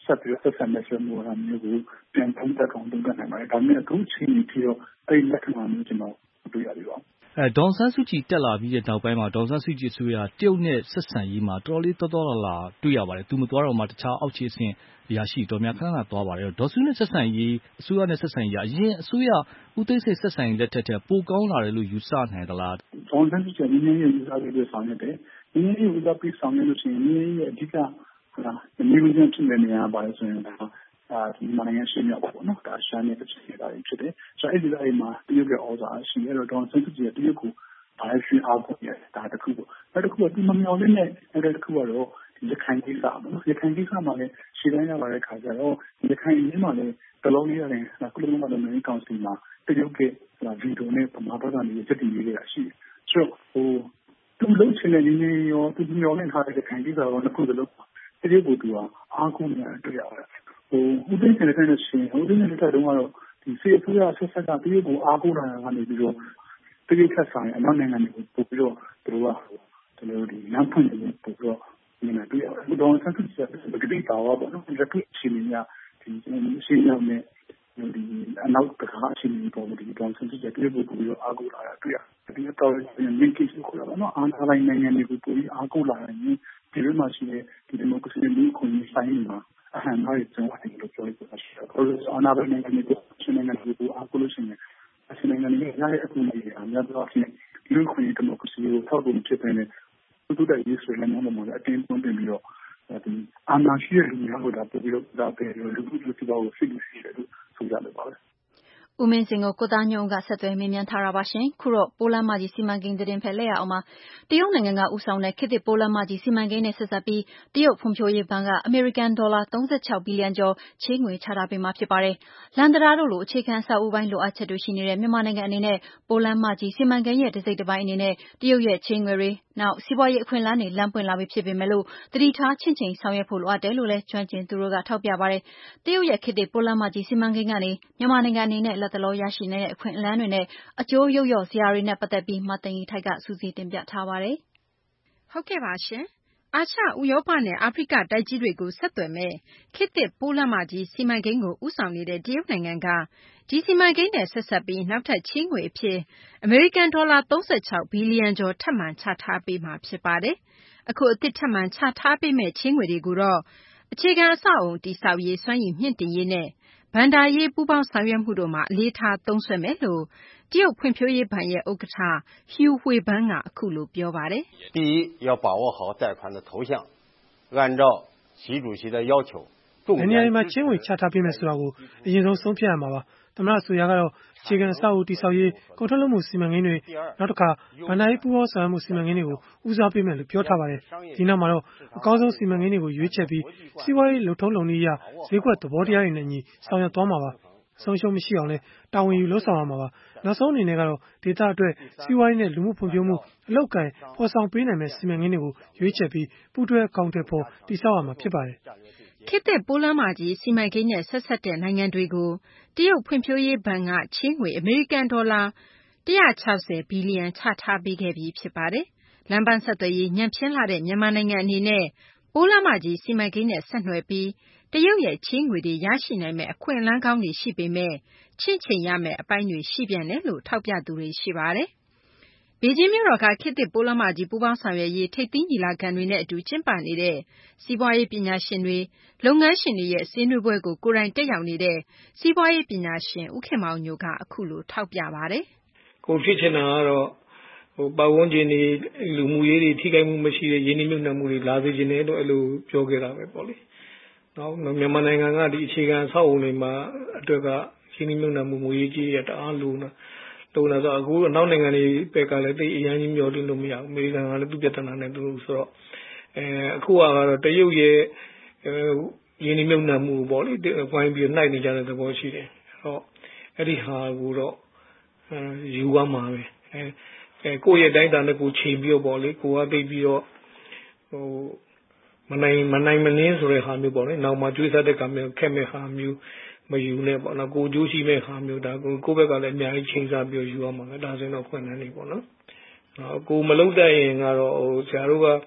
ဆက်ပြီးဆက်ဆံတဲ့ဆွေးနွေးမှုမျိုးကိုပြန်သုံးသပ်နိုင်ပါတယ်ဒါပေမဲ့အခုချိန်ထိတော့အဲ့ဒီလက္ခဏာမျိုးကျွန်တော်တွေ့ရပြီပါဒေါ်ဆန်းစုကြည်တက်လာပြီးတဲ့နောက်ပိုင်းမှာဒေါ်ဆန်းစုကြည်အစိုးရတရုတ်နဲ့ဆက်ဆံရေးမှာတော်တော်လေးတော်လာတွေ့ရပါတယ်သူမသွားတော့မှတခြားအောက်ခြေအဆင့်အရာရှိတော်များခဏသွားပါတယ်ဒေါ်စုနဲ့ဆက်ဆံရေးအစိုးရနဲ့ဆက်ဆံရေးအရင်အစိုးရဦးသိန်းစိန်ဆက်ဆံရေးလက်ထက်ပိုကောင်းလာတယ်လို့ယူဆနိုင်သလားဒေါ်ဆန်းစုကြည်နည်းနည်းယူဆပြီးဆောင်ရွက်တယ်နည်းနည်းယူဆပြီးဆောင်ရွက်လို့ရှိရင်နည်းနည်းရဲ့အဓိကမျိုးမျိုးဖြစ်နေရပါတယ်ဆိုရင်ဒီနိုင်ငံရှိမြောက်ပေါ့နော်ဒါရှာနေတဲ့ဖြစ်နေတာဖြစ်တယ်ဆိုတော့အဲ့ဒီလိုက်မှာတရုတ်ရဲ့ဩဇာရှိရတော့ဒေါ်ဆန်းစုကြည်တရုတ်ကိုဘာရှိအောင်ကိုရတာတခုပေါ့အဲ့တခုကဒီမမျော်လင့်တဲ့အဲ့တခုကတော့ရခိုင်ကိစ္စပေါ့ရခိုင်ကိစ္စမှာလည်းရှင်းလင်းရတဲ့ခါကျတော့ရခိုင်အရေးမှာလည်းတလုံးလေးရတယ်ကုလသမဂ္ဂနိုင်ငံကောင်စီမှာတရုတ်ကဗီတိုနဲ့ပမာပတ်ကနေစက်တင်ရေးရရှိတယ်ဆိုတော့သူလုံးချင်တဲ့နည်းနည်းရောသူမျော်လင့်ထားတဲ့ရခိုင်ကိစ္စရောတစ်ခုစလုံးတရုတ်ကိုသူကအားကိုးနေတယ်တွေ့ရတယ်ဦးသိန်းစိန်တဲ့ရှင်ဦးသိန်းစိန်တဲ့တုန်းကတော့ဒီစေအစိုးရဆက်ဆက်ကတရုတ်ကိုအားကိုးလာတာကနေပြီးတော့တရုတ်ဆက်ဆံအနောက်နိုင်ငံတွေကိုပို့ပြီးတော့သူတို့ကကျွန်တော်တို့ဒီလမ်းဖွင့်နေပို့ပြီးတော့နေနေတွေ့ရတယ်ဒေါ်ဆန်းစုကြည်ကဒီကိစ္စတော့ပေါ့နော်ဒီကိစ္စချင်းများဒီရှင်းရောက်နေဒီအနောက်တခါအချင်းကြီးပေါ်ဒီဒေါ်ဆန်းစုကြည်တရုတ်ကိုပို့ပြီးတော့အားကိုးလာတာတွေ့ရတယ်ဒီတော့မြင့်ကိစ္စကိုတော့နော်အားလိုက်နိုင်ငံတွေကိုပို့ပြီးအားကိုးလာရင်ဒီလိုမှရှိတဲ့ဒီဒီမိုကရေစီလူ့ခွင့်ရေးဆိုင်မှာအဟံဟာရကျွန်တော်အရင်လိုပြောရတာရှိတယ်။အနာဘယ်နိုင်ငံတွေကိုချင်းနိုင်ငံတွေကိုအားကိုးလို့ရှိရင်အချင်းနိုင်ငံတွေရတဲ့အကူအညီတွေအများကြီးဖြစ်လူ့ခွင့်ရေးဒီမိုကရေစီကိုထောက်ပို့ဖြစ်တဲ့သူတို့ရဲ့ရေးဆွေးနွေးမှုမှာအတင်းသွင်းပြီးတော့ဒီအာဏာရှိတဲ့လူမျိုးတို့ပို့ပြီးတော့ဒါပဲလူ့လူတိပါကိုဖိလို့ရှိတယ်လို့ဆိုရတယ်ပါပဲဦးမင်းစင်ကိုကိုသားညွန့်ကဆက်သွယ်မေးမြန်းထားတာပါရှင်ခုတော့ပိုးလမ်းမကြီးစီမံကိန်းသတင်းဖက်လက်ရအောင်မှာတရုတ်နိုင်ငံကဦးဆောင်တဲ့ခေတ်သစ်ပိုးလမ်းမကြီးစီမံကိန်းနဲ့ဆက်စပ်ပြီးတရုတ်ဖွံ့ဖြိုးရေးဘဏ်ကအမေရိကန်ဒေါ်လာ36ဘီလီယံကျော်ချေးငွေချထားပေးမှာဖြစ်ပါတယ်လန်ဒရာတို့လိုအခြေခံအဆောက်အဦပိုင်းလိုအပ်ချက်တွေရှိနေတဲ့မြန်မာနိုင်ငံအနေနဲ့ပိုးလမ်းမကြီးစီမံကိန်းရဲ့တစ်စိတ်တစ်ပိုင်းအနေနဲ့တရုတ်ရဲ့ချေးငွေတွေနောက်စီးပွားရေးအခွင့်အလမ်းတွေလမ်းပွင့်လာပြီဖြစ်ပေမဲ့လို့တတိထားချင့်ချိန်ဆောင်ရွက်ဖို့လိုအပ်တယ်လို့လည်းကျွမ်းကျင်သူတို့ကထောက်ပြပါတယ်တရုတ်ရဲ့ခေတ်သစ်ပိုးလမ်းမကြီးစီမံကိန်းကနေမြန်မာနိုင်ငံအနေနဲ့လက်တလောရရှိနေတဲ့အခွင့်အလမ်းတွေနဲ့အကျိုးရုပ်ရော့စရာတွေနဲ့ပတ်သက်ပြီးမသိင်္ဂီထိုက်ကစူးစီးတင်ပြထားပါတယ်။ဟုတ်ကဲ့ပါရှင်။အာရှ၊ဥရောပနဲ့အာဖရိကတိုက်ကြီးတွေကိုဆက်သွယ်မဲ့ခေတ်သစ်ပိုးလမ်းမကြီးစီမံကိန်းကိုဦးဆောင်နေတဲ့တရုတ်နိုင်ငံကဒီစီမံကိန်းနဲ့ဆက်စပ်ပြီးနောက်ထပ်ချေးငွေအဖြစ်အမေရိကန်ဒေါ်လာ36ဘီလီယံကျော်ထပ်မံချထားပေးမှာဖြစ်ပါတယ်။အခုအသစ်ထပ်မံချထားပေးမဲ့ချေးငွေတွေကိုတော့အခြေခံအဆောက်အအုံတည်ဆောက်ရေးစွမ်းရည်မြှင့်တင်ရေးနဲ့ဘဏ္ဍာရေးပူးပေါင်းဆောင်ရွက်မှုတို့မှာအလေးထားသုံးစွဲမယ်လို့တရုတ်ဖွံ့ဖြိုးရေးဘဏ်ရဲ့ဥက္ကဋ္ဌ Hu Huibeng ကအခုလိုပြောပါတယ်第一要把握好贷款的头项按照习主席的要求ဘယ်နေရာမှာချင်းဝင်ချထားပေးမယ်ဆိုတာကိုအရင်ဆုံးဆုံးဖြတ်ရမှာပါသမ္မတဆိုရကတော့အခြေခံအဆောက်အဦတည်ဆောက်ရေးကုန်ထုတ်လုပ်မှုစီမံကိန်းတွေနောက်တစ်ခါဗဏ္ဍာရေးပူးပေါင်းဆောင်ရွက်မှုစီမံကိန်းတွေကိုဦးစားပေးမယ်လို့ပြောထားပါတယ်ဒီနောက်မှာတော့အကောင်းဆုံးစီမံကိန်းတွေကိုရွေးချယ်ပြီးစီးပွားရေးလုံထုံးလုံနည်းအရဈေးကွက်သဘောတရားတွေနဲ့ညီဆောင်ရွက်သွားမှာပါဆုံးရှုံးမရှိအောင်လဲတာဝန်ယူလုပ်ဆောင်ရမှာပါနောက်ဆုံးအနေနဲ့ကတော့ဒေသအတွက်စီးပွားရေးနဲ့လူမှုဖွံ့ဖြိုးမှုအလောက်ကိုင်းပေါ်ဆောင်ပေးနိုင်မဲ့စီမံကိန်းတွေကိုရွေးချယ်ပြီးပူးတွဲအကောင့်တွေပေါ်တည်ဆောက်ရမှာဖြစ်ပါတယ်ခေတ်သစ်ပိုးလမ်းမကြီးစီမံကိန်းနဲ့ဆက်စပ်တဲ့နိုင်ငံတွေကိုတရုတ်ဖွံ့ဖြိုးရေးဘဏ်ကချေးငွေအမေရိကန်ဒေါ်လာ160ဘီလီယံချထားပေးခဲ့ပြီးဖြစ်ပါတယ်။လမ်းပန်းဆက်သွယ်ရေးညံ့ဖျင်းလာတဲ့မြန်မာနိုင်ငံအနေနဲ့ပိုးလမ်းမကြီးစီမံကိန်းနဲ့ဆက်နွယ်ပြီးတရုတ်ရဲ့ချေးငွေတွေရရှိနိုင်မဲ့အခွင့်အလမ်းကောင်းတွေရှိပေမဲ့ချင့်ချိန်ရမယ့်အပိုင်းတွေရှိပြန်တယ်လို့ထောက်ပြသူတွေရှိပါတယ်။ဘေဂျင်းမြို့တော်ကခေတ်သစ်ပိုးလမ်းမကြီးပူးပေါင်းဆောင်ရွက်ရေးထိပ်သီးညီလာခံတွေနဲ့အတူကျင်းပနေတဲ့စီးပွားရေးပညာရှင်တွေလုပ်ငန်းရှင်တွေရဲ့ဆွေးနွေးပွဲကိုကိုယ်တိုင်တက်ရောက်နေတဲ့စီးပွားရေးပညာရှင်ဦးခင်မောင်ညိုကအခုလိုထောက်ပြပါတယ်။ကိုဖြစ်ချင်တာကတော့ပတ်ဝန်းကျင်တွေလူမှုရေးတွေထိခိုက်မှုမရှိတဲ့ရင်းနှီးမြှုပ်နှံမှုတွေလာစေချင်တယ်လို့အဲ့လိုပြောခဲ့တာပဲပေါ့လေ။နောက်မြန်မာနိုင်ငံကဒီအခြေခံဆောက်အုံတွေမှာအတွက်ကရင်းနှီးမြှုပ်နှံမှုငွေကြေးရတအားလိုနေတာဆိုအခုအနောက်နိုင်ငံတွေဘက်ကလည်းတိတ်အရင်ကြီးမျောတင်လို့မရဘူးအမေရိကန်ကလည်းသူ့ပြဿနာနဲ့သူဆိုတော့အခုကတော့တရုတ်ရဲ့ရင်းနှီးမြှုပ်နှံမှုပေါ့လေဝိုင်းပြီးနှိုက်နေကြတဲ့သဘောရှိတယ်အဲ့ဒီဟာကိုတော့ယူရမှာပဲကိုယ့်ရဲ့တိုင်းတာနဲ့ကိုချိန်ပြီးတော့ပေါ့လေကိုကသိပြီးတော့မနိုင်မနှင်းဆိုတဲ့ဟာမျိုးပေါ့လေနောက်မှကျွေးစားတဲ့ကမျိုးခက်မဲ့ဟာမျိုးမယူနဲ့ပေါ့နော်ကိုကြိုးရှိမဲ့ဟာမျိုးဒါကိုယ့်ဘက်ကလည်းအများကြီးချိန်စားပြီးယူရမှာပဲဒါဆိုရင်တော့ဖွင့်နေနေပေါ့နော်ကိုမလုံးတတ်ရင်ကတော့ဆရာတို့က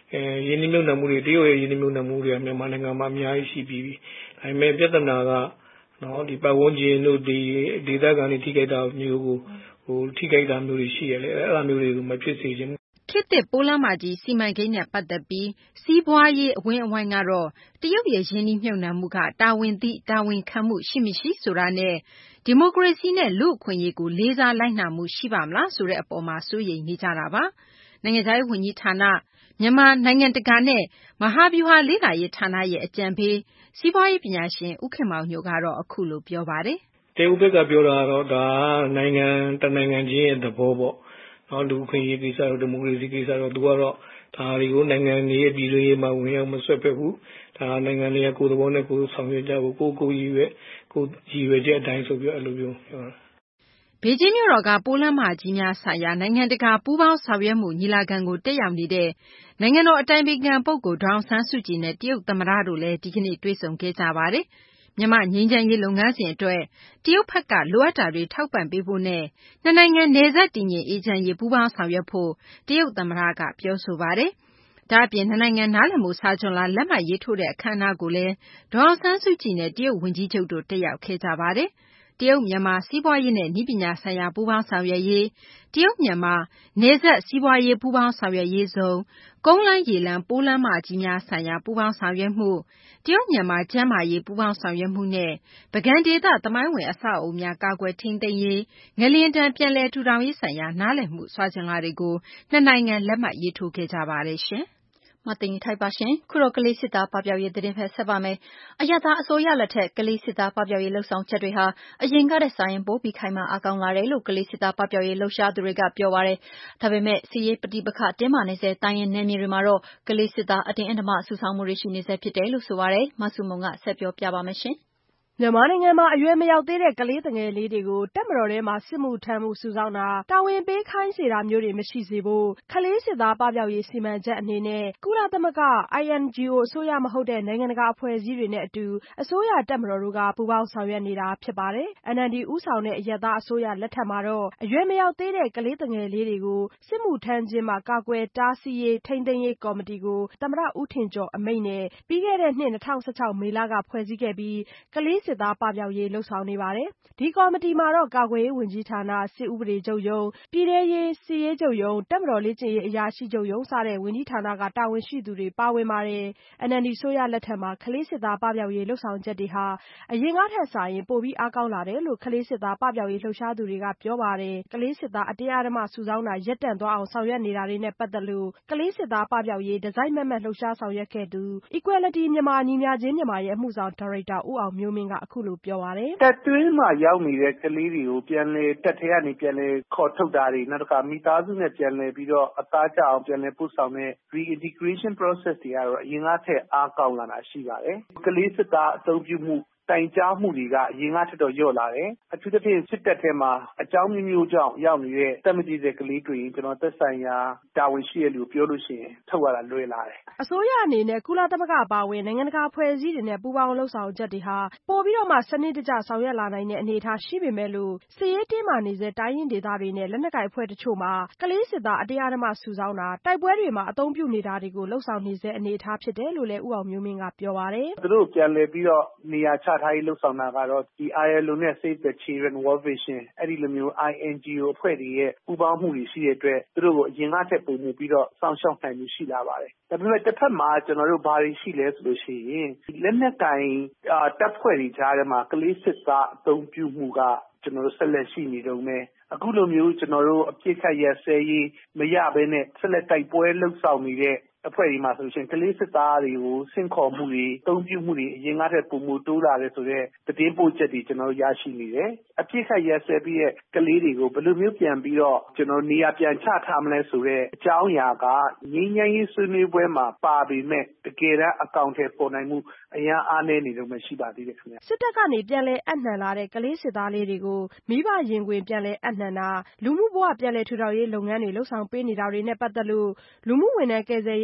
ရင်းနှီးမြှုပ်နှံမှုတွေတရုတ်ရဲ့ရင်းနှီးမြှုပ်နှံမှုတွေကမြန်မာနိုင်ငံမှာအများကြီးရှိပြီးပြီဒါပေမဲ့ပြဿနာကနော်ဒီပတ်ဝန်းကျင်တို့ဒီဒေသခံတွေထိခိုက်တာမျိုးကိုထိခိုက်တာမျိုးတွေရှိရလေအဲ့လိုမျိုးတွေကိုမဖြစ်စေချင်ဘူးခေတ်သစ်ပိုးလမ်းမကြီးစီမံကိန်းနဲ့ပတ်သက်ပြီးစီးပွားရေးအဝန်းအဝိုင်းကတော့တရုတ်ရဲ့ရင်းနှီးမြှုပ်နှံမှုကတာဝန်သိတာဝန်ခံမှုရှိမရှိဆိုတာနဲ့ဒီမိုကရေစီနဲ့လူ့အခွင့်အရေးကိုလေးစားလိုက်နာမှုရှိပါမလားဆိုတဲ့အပေါ်မှာစိုးရိမ်နေကြတာပါနိုင်ငံခြားရေးဝန်ကြီးဌာနမြန်မာနိုင်ငံတကာနဲ့မဟာဗျူဟာလေ့လာရေးဌာနရဲ့အကြံပေးစီးပွားရေးပညာရှင်ဦးခင်မောင်ညိုကတော့အခုလိုပြောပါတယ်တရုတ်ဘက်ကပြောတာတော့ဒါနိုင်ငံတနိုင်ငံချင်းရဲ့သဘောပေါ့နော်လူ့အခွင့်အရေးကိစ္စတော့ဒီမိုကရေစီကိစ္စတော့သူကတော့ဒါတွေကိုနိုင်ငံတွေရဲ့ပြည်တွင်းရေးမှာဝင်ရောက်မဆွတ်ဖက်ဘူးဒါနိုင်ငံတွေကကိုယ်သဘောနဲ့ကိုယ်ဆောင်ရွက်ကြဖို့ကိုယ်ရည်ရွယ်ချက်အတိုင်းဆိုပြီးအဲ့လိုမျိုးပြောတာဘေကျင်းမြို့တော်ကပိုးလမ်းမကြီးများဆိုင်ရာနိုင်ငံတကာပူးပေါင်းဆောင်ရွက်မှုညီလာခံကိုတက်ရောက်နေတဲ့နိုင်ငံတော်အတိုင်ပင်ခံပုဂ္ဂိုလ်ဒေါအောင်ဆန်းစုကြည်နဲ့တရုတ်သမ္မတတို့လည်းဒီကနေ့တွေ့ဆုံခဲ့ကြပါတယ်။မြန်မာငြိမ်းချမ်းရေးလုပ်ငန်းစဉ်အတွက်တရုတ်ဘက်ကလိုအပ်တာတွေထောက်ပံ့ပေးဖို့နဲ့နှစ်နိုင်ငံနယ်စပ်တည်ငြိမ်အေးချမ်းရေးပူးပေါင်းဆောင်ရွက်ဖို့တရုတ်သမ္မတကပြောဆိုပါတယ်။ဒါ့အပြင်နှစ်နိုင်ငံနားလည်မှုစာချွန်လွှာလက်မှတ်ရေးထိုးတဲ့အခမ်းအနားကိုလည်းဒေါအောင်ဆန်းစုကြည်နဲ့တရုတ်ဝန်ကြီးချုပ်တို့တက်ရောက်ခဲ့ကြပါတယ်။တရုတ်မြန်မာစီးပွားရေးနဲ့နည်းပညာဆိုင်ရာပူးပေါင်းဆောင်ရွက်ရေးတရုတ်မြန်မာနယ်စပ်စီးပွားရေးပူးပေါင်းဆောင်ရွက်ရေးဇုံကုန်းလမ်းရေလမ်းပိုးလမ်းမကြီးများဆိုင်ရာပူးပေါင်းဆောင်ရွက်မှုတရုတ်မြန်မာကျန်းမာရေးပူးပေါင်းဆောင်ရွက်မှုနဲ့ပုဂံဒေသသမိုင်းဝင်အဆောက်အအုံများကာကွယ်ထိန်းသိမ်းရေးငလျင်တန်ပြန်လည်ထူထောင်ရေးဆိုင်ရာနားလည်မှုစာချွန်လွှာတွေကိုနှစ်နိုင်ငံလက်မှတ်ရေးထိုးခဲ့ကြပါတယ်ရှင်။မသိင်္ဂီထိုက်ပါရှင်ခုတော့ကလေးစစ်သားပပျောက်ရေးသတင်းဖက်ဆက်ပါမယ်အရသာအစိုးရလက်ထက်ကလေးစစ်သားပပျောက်ရေးလှုပ်ဆောင်ချက်တွေဟာအရင်ကတည်းကစာရင်ပိုပြီးခိုင်မာအားကောင်းလာတယ်လို့ကလေးစစ်သားပပျောက်ရေးလှုပ်ရှားသူတွေကပြောပါတယ်ဒါပေမဲ့စီရေးပဋိပက္ခတင်းမာနေစေတိုင်းရင်နယ်မြေတွေမှာတော့ကလေးစစ်သားအတင်းအဓမ္မဆူဆောင်းမှုတွေရှိနေစေဖြစ်တယ်လို့ဆိုပါတယ်မဆုမုံကဆက်ပြောပြပါမယ်ရှင်မြန်မာနိုင်ငံမှာအရွယ်မရောက်သေးတဲ့ကလေးငယ်လေးတွေကိုတပ်မတော်ထဲမှာစစ်မှုထမ်းမှုစုဆောင်းတာတာဝန်ပေးခိုင်းစေတာမျိုးတွေမရှိစေဖို့ကလေးစစ်သားပပျောက်ရေးစီမံချက်အနေနဲ့ကုလသမဂ္ဂ INGO အစိုးရမဟုတ်တဲ့နိုင်ငံတကာအဖွဲ့အစည်းတွေနဲ့အတူအစိုးရတပ်မတော်တို့ကပူးပေါင်းဆောင်ရွက်နေတာဖြစ်ပါတယ်။ NLD ဦးဆောင်တဲ့အရပ်သားအစိုးရလက်ထက်မှာတော့အရွယ်မရောက်သေးတဲ့ကလေးငယ်လေးတွေကိုစစ်မှုထမ်းခြင်းမှာကာကွယ်တားဆီးရေးထိန်းသိမ်းရေးကော်မတီကိုသမ္မတဦးထင်ကျော်အမိန့်နဲ့ပြီးခဲ့တဲ့နှစ်2016မေလကဖွဲ့စည်းခဲ့ပြီးကလေးစစ်သားပပျောက်ရေးလှုပ်ဆောင်နေပါတယ်။ဒီကော်မတီမှာတော့ကာကွယ်ရေးဝန်ကြီးဌာန၊စစ်ဥပဒေချုပ်ရုံး၊ပြည်ထဲရေးစစ်ရေးချုပ်ရုံး၊တပ်မတော်လေ့ကျင့်ရေးအရာရှိချုပ်ရုံးစတဲ့ဝန်ကြီးဌာနကတာဝန်ရှိသူတွေပါဝင်ပါတယ်။ NLD အစိုးရလက်ထက်မှာကလေးစစ်သားပပျောက်ရေးလှုပ်ဆောင်ချက်တွေဟာအရင်ကထက်စာရင်ပိုပြီးအားကောင်းလာတယ်လို့ကလေးစစ်သားပပျောက်ရေးလှုပ်ရှားသူတွေကပြောပါတယ်။ကလေးစစ်သားအတင်းအဓမ္မစုဆောင်းတာရပ်တန့်သွားအောင်ဆောင်ရွက်နေတာတွေနဲ့ပတ်သက်လို့ကလေးစစ်သားပပျောက်ရေးတစိုက်မတ်မတ်လှုပ်ရှားဆောင်ရွက်ခဲ့သူ Equality Myanmar ညီမျှခြင်းမြန်မာရဲ့အမှုဆောင်ဒါရိုက်တာဦးအောင်မျိုးမင်းကအခုလိုပြောပါတယ်။တပ်တွင်းမှာရောက်နေတဲ့ကလေးတွေကိုပြန်လည်တပ်ထဲကနေပြန်လည်ခေါ်ထုတ်တာတွေနောက်တစ်ခါမိသားစုနဲ့ပြန်လည်ပြီးတော့အသားကျအောင်ပြန်လည်ပို့ဆောင်တဲ့ reintegration process တွေကတော့အရင်ကထက်အားကောင်းလာတာရှိပါတယ်။ကလေးစစ်သားအသုံးပြုမှုတိုင်ကြားမှုတွေကအရင်ကထက်တော့လျော့လာတယ်။အထူးသဖြင့်စစ်တပ်ထဲမှာအကြောင်းမျိုးကြောင့်ရောက်နေတဲ့တက်မကြည့်တဲ့ကလေးတွေရင်ကျွန်တော်သက်ဆိုင်ရာတာဝန်ရှိတဲ့လူပြောလို့ရှိရင်ထုတ်ရတာလွယ်လာတယ်။အစိုးရအနေနဲ့ကုလသမဂ္ဂအပါအဝင်နိုင်ငံတကာအဖွဲ့အစည်းတွေနဲ့ပူးပေါင်းလှုပ်ဆောင်ချက်တွေဟာပိုပြီးတော့မှစနစ်တကျဆောင်ရွက်လာနိုင်တဲ့အနေအထားရှိပေမဲ့လို့စစ်ရေးတင်းမာနေစေတိုင်းရင်းဒေသတွေနဲ့လက်နက်ကိုင်အဖွဲ့တချို့မှာကလေးစစ်သားအတင်းအဓမ္မစုဆောင်းတာတိုက်ပွဲတွေမှာအသုံးပြုနေတာတွေကိုလှုပ်ဆောင်နေစေအနေအထားဖြစ်တယ်လို့လည်းဦးအောင်မျိုးမင်းကပြောပါတယ်။သူတို့ပြန်လည်ပြီးတော့နေရာချထားရေးလှုပ်ဆောင်တာကတော့ဒီ ILO နဲ့ Save the Children World Vision အဲ့ဒီလိုမျိုး INGO အဖွဲ့တွေရဲ့ပူးပေါင်းမှုတွေရှိတဲ့အတွက်သူတို့ကိုအရင်ကထက်ပိုမှုပြီးတော့စောင့်ရှောက်နိုင်မှုရှိလာပါတယ်။ဒါပေမဲ့တစ်ဖက်မှာကျွန်တော်တို့ဘာတွေရှိလဲဆိုလို့ရှိရင်လက်နက်ကင်တပ်ဖွဲ့တွေကြားထဲမှာကလေးစစ်သားအသုံးပြုမှုကကျွန်တော်တို့ဆက်လက်ရှိနေတုန်းပဲအခုလိုမျိုးကျွန်တော်တို့အပြစ်ခတ်ရဆဲရေးမရဘဲနဲ့ဆက်လက်တိုက်ပွဲလှုပ်ဆောင်နေတဲ့အဖွဲ့ဒီမှာဆိုလို့ရှိရင်ကလေးစစ်သားတွေကိုဆင့်ခေါ်မှုတွေအသုံးပြုမှုတွေအရင်ကတည်းကပုံမတိုးလာတယ်ဆိုတော့သတင်းပို့ချက်တွေကျွန်တော်ရရှိနေတယ်အပြစ်ခတ်ရဆဲပြီးတဲ့ကလေးတွေကိုဘယ်လိုမျိုးပြန်ပြီးတော့ကျွန်တော်နေရာပြန်ချထားမလဲဆိုတော့အကြောင်းအရာကငြိမ်းချမ်းရေးဆွေးနွေးပွဲမှာပါပေမဲ့တကယ်တမ်းအကောင့်ထဲပေါ်နိုင်မှုအရာအားနည်းနေတော့မှရှိပါသေးတယ်ခင်ဗျစစ်တပ်ကနေပြန်လဲအနှံလာတဲ့ကလေးစစ်သားလေးတွေကိုမိဘရင်ခွင်ပြန်လဲအနှံတာလူမှုဘဝပြန်လဲထူထောင်ရေးလုပ်ငန်းတွေလှုပ်ဆောင်ပေးနေတာတွေနဲ့ပတ်သက်လို့လူမှုဝန်ထမ်းကယ်ဆယ်ရေး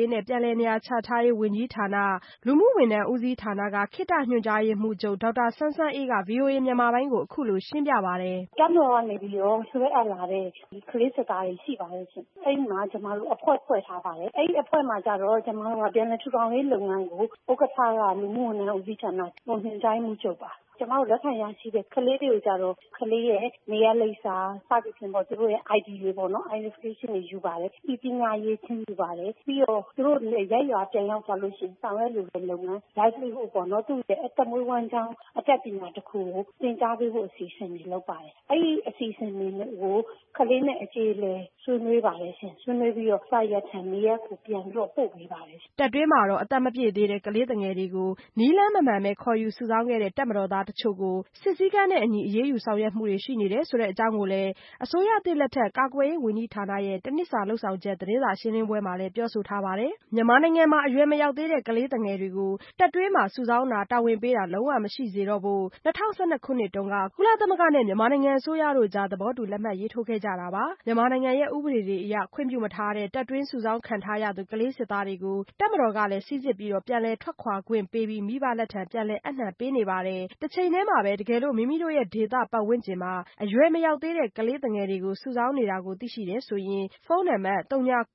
ရေးနဲ့ပြန်လည်နေရာချထားရေးဝန်ကြီးဌာနလူမှုဝန်ထမ်းဦးစီးဌာနကခေတ္တညွှန်ကြားရေးမှူးချုပ်ဒေါက်တာစန်းစန်းအေးက VOA မြန်မာပိုင်းကိုအခုလိုရှင်းပြပါတယ်။တပ်မတော်ကနေပြီးတော့ဆွဲအပ်လာတဲ့ကလေးစစ်သားတွေရှိပါတယ်ရှင်။အဲဒီမှာကျမတို့အဖွဲ့ဖွဲ့ထားပါတယ်။အဲဒီအဖွဲ့မှာကျတော့ကျမတို့ကပြန်လည်ထူထောင်ရေးလုပ်ငန်းကိုဥက္ကဋ္ဌကလူမှုဝန်ထမ်းဦးစီးဌာနညွှန်ကြားရေးမှူးချုပ်ပါ။ကျမတို့လက်ခံရရှိတဲ့ကလေးတွေကိုကြတော့ကလေးရဲ့နေရာလိပ်စာစသဖြင့်ပေါ့သူတို့ရဲ့ ID တွေပေါ့နော် identification တွေယူပါတယ်။ပညာရေးချင်းယူပါတယ်။ပြီးတော့သူတို့ရက်ရွာပြန်ရောက်သွားလို့ရှိရင်ဆောင်ရွက်လိုတဲ့လုပ်ငန်း livelihood ပေါ့နော်သူ့ရဲ့အသက်မွေးဝမ်းကြောင်းအတတ်ပညာတစ်ခုကိုသင်ကြားပေးဖို့အစီအစဉ်တွေလုပ်ပါတယ်။အဲဒီအစီအစဉ်တွေကိုကလေးနဲ့အကျေအလည်ဆွေးနွေးပါတယ်ရှင်။ဆွေးနွေးပြီးတော့စာရက်ထံနေရက်ကိုပြန်ပြီးတော့ပို့ပေးပါတယ်။တပ်တွင်းမှာတော့အသက်မပြည့်သေးတဲ့ကလေးငယ်တွေကိုနီးလန်းမမှန်ပဲခေါ်ယူစုဆောင်းခဲ့တဲ့တပ်မတော်သားတချို့ကိုစစ်စည်းကမ်းနဲ့အညီအရေးယူဆောင်ရွက်မှုတွေရှိနေတယ်ဆိုတဲ့အကြောင်းကိုလည်းအစိုးရသစ်လက်ထက်ကာကွယ်ရေးဝန်ကြီးဌာနရဲ့တနှစ်စာလုပ်ဆောင်ချက်သတင်းစာရှင်းလင်းပွဲမှာလည်းပြောဆိုထားပါတယ်။မြန်မာနိုင်ငံမှာအရွယ်မရောက်သေးတဲ့ကလေးငယ်တွေကိုတပ်တွင်းမှာစုဆောင်းတာတာဝန်ပေးတာလုံးဝမရှိစေတော့ဖို့2012ခုနှစ်တုန်းကကုလသမဂ္ဂနဲ့မြန်မာနိုင်ငံအစိုးရတို့ကြားသဘောတူလက်မှတ်ရေးထိုးခဲ့ကြတာပါ။မြန်မာနိုင်ငံရဲ့ဥပဒေတွေအရခွင့်ပြုမထားတဲ့တပ်တွင်းစုဆောင်းခံထားရသူကလေးစစ်သားတွေကိုတပ်မတော်ကလည်းစိစစ်ပြီးတော့ပြန်လည်ထွက်ခွာခွင့်ပေးပြီးမိဘလက်ထံပြန်လည်အပ်နှံပေးနေပါတယ်။တစ်ချိန်တည်းမှာပဲတကယ်လို့မိမိတို့ရဲ့ဒေသပတ်ဝန်းကျင်မှာအရွယ်မရောက်သေးတဲ့ကလေးငယ်တွေကိုစုဆောင်းနေတာကိုသိရှိတယ်ဆိုရင်ဖုန်းနံပါတ်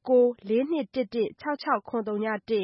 3994216603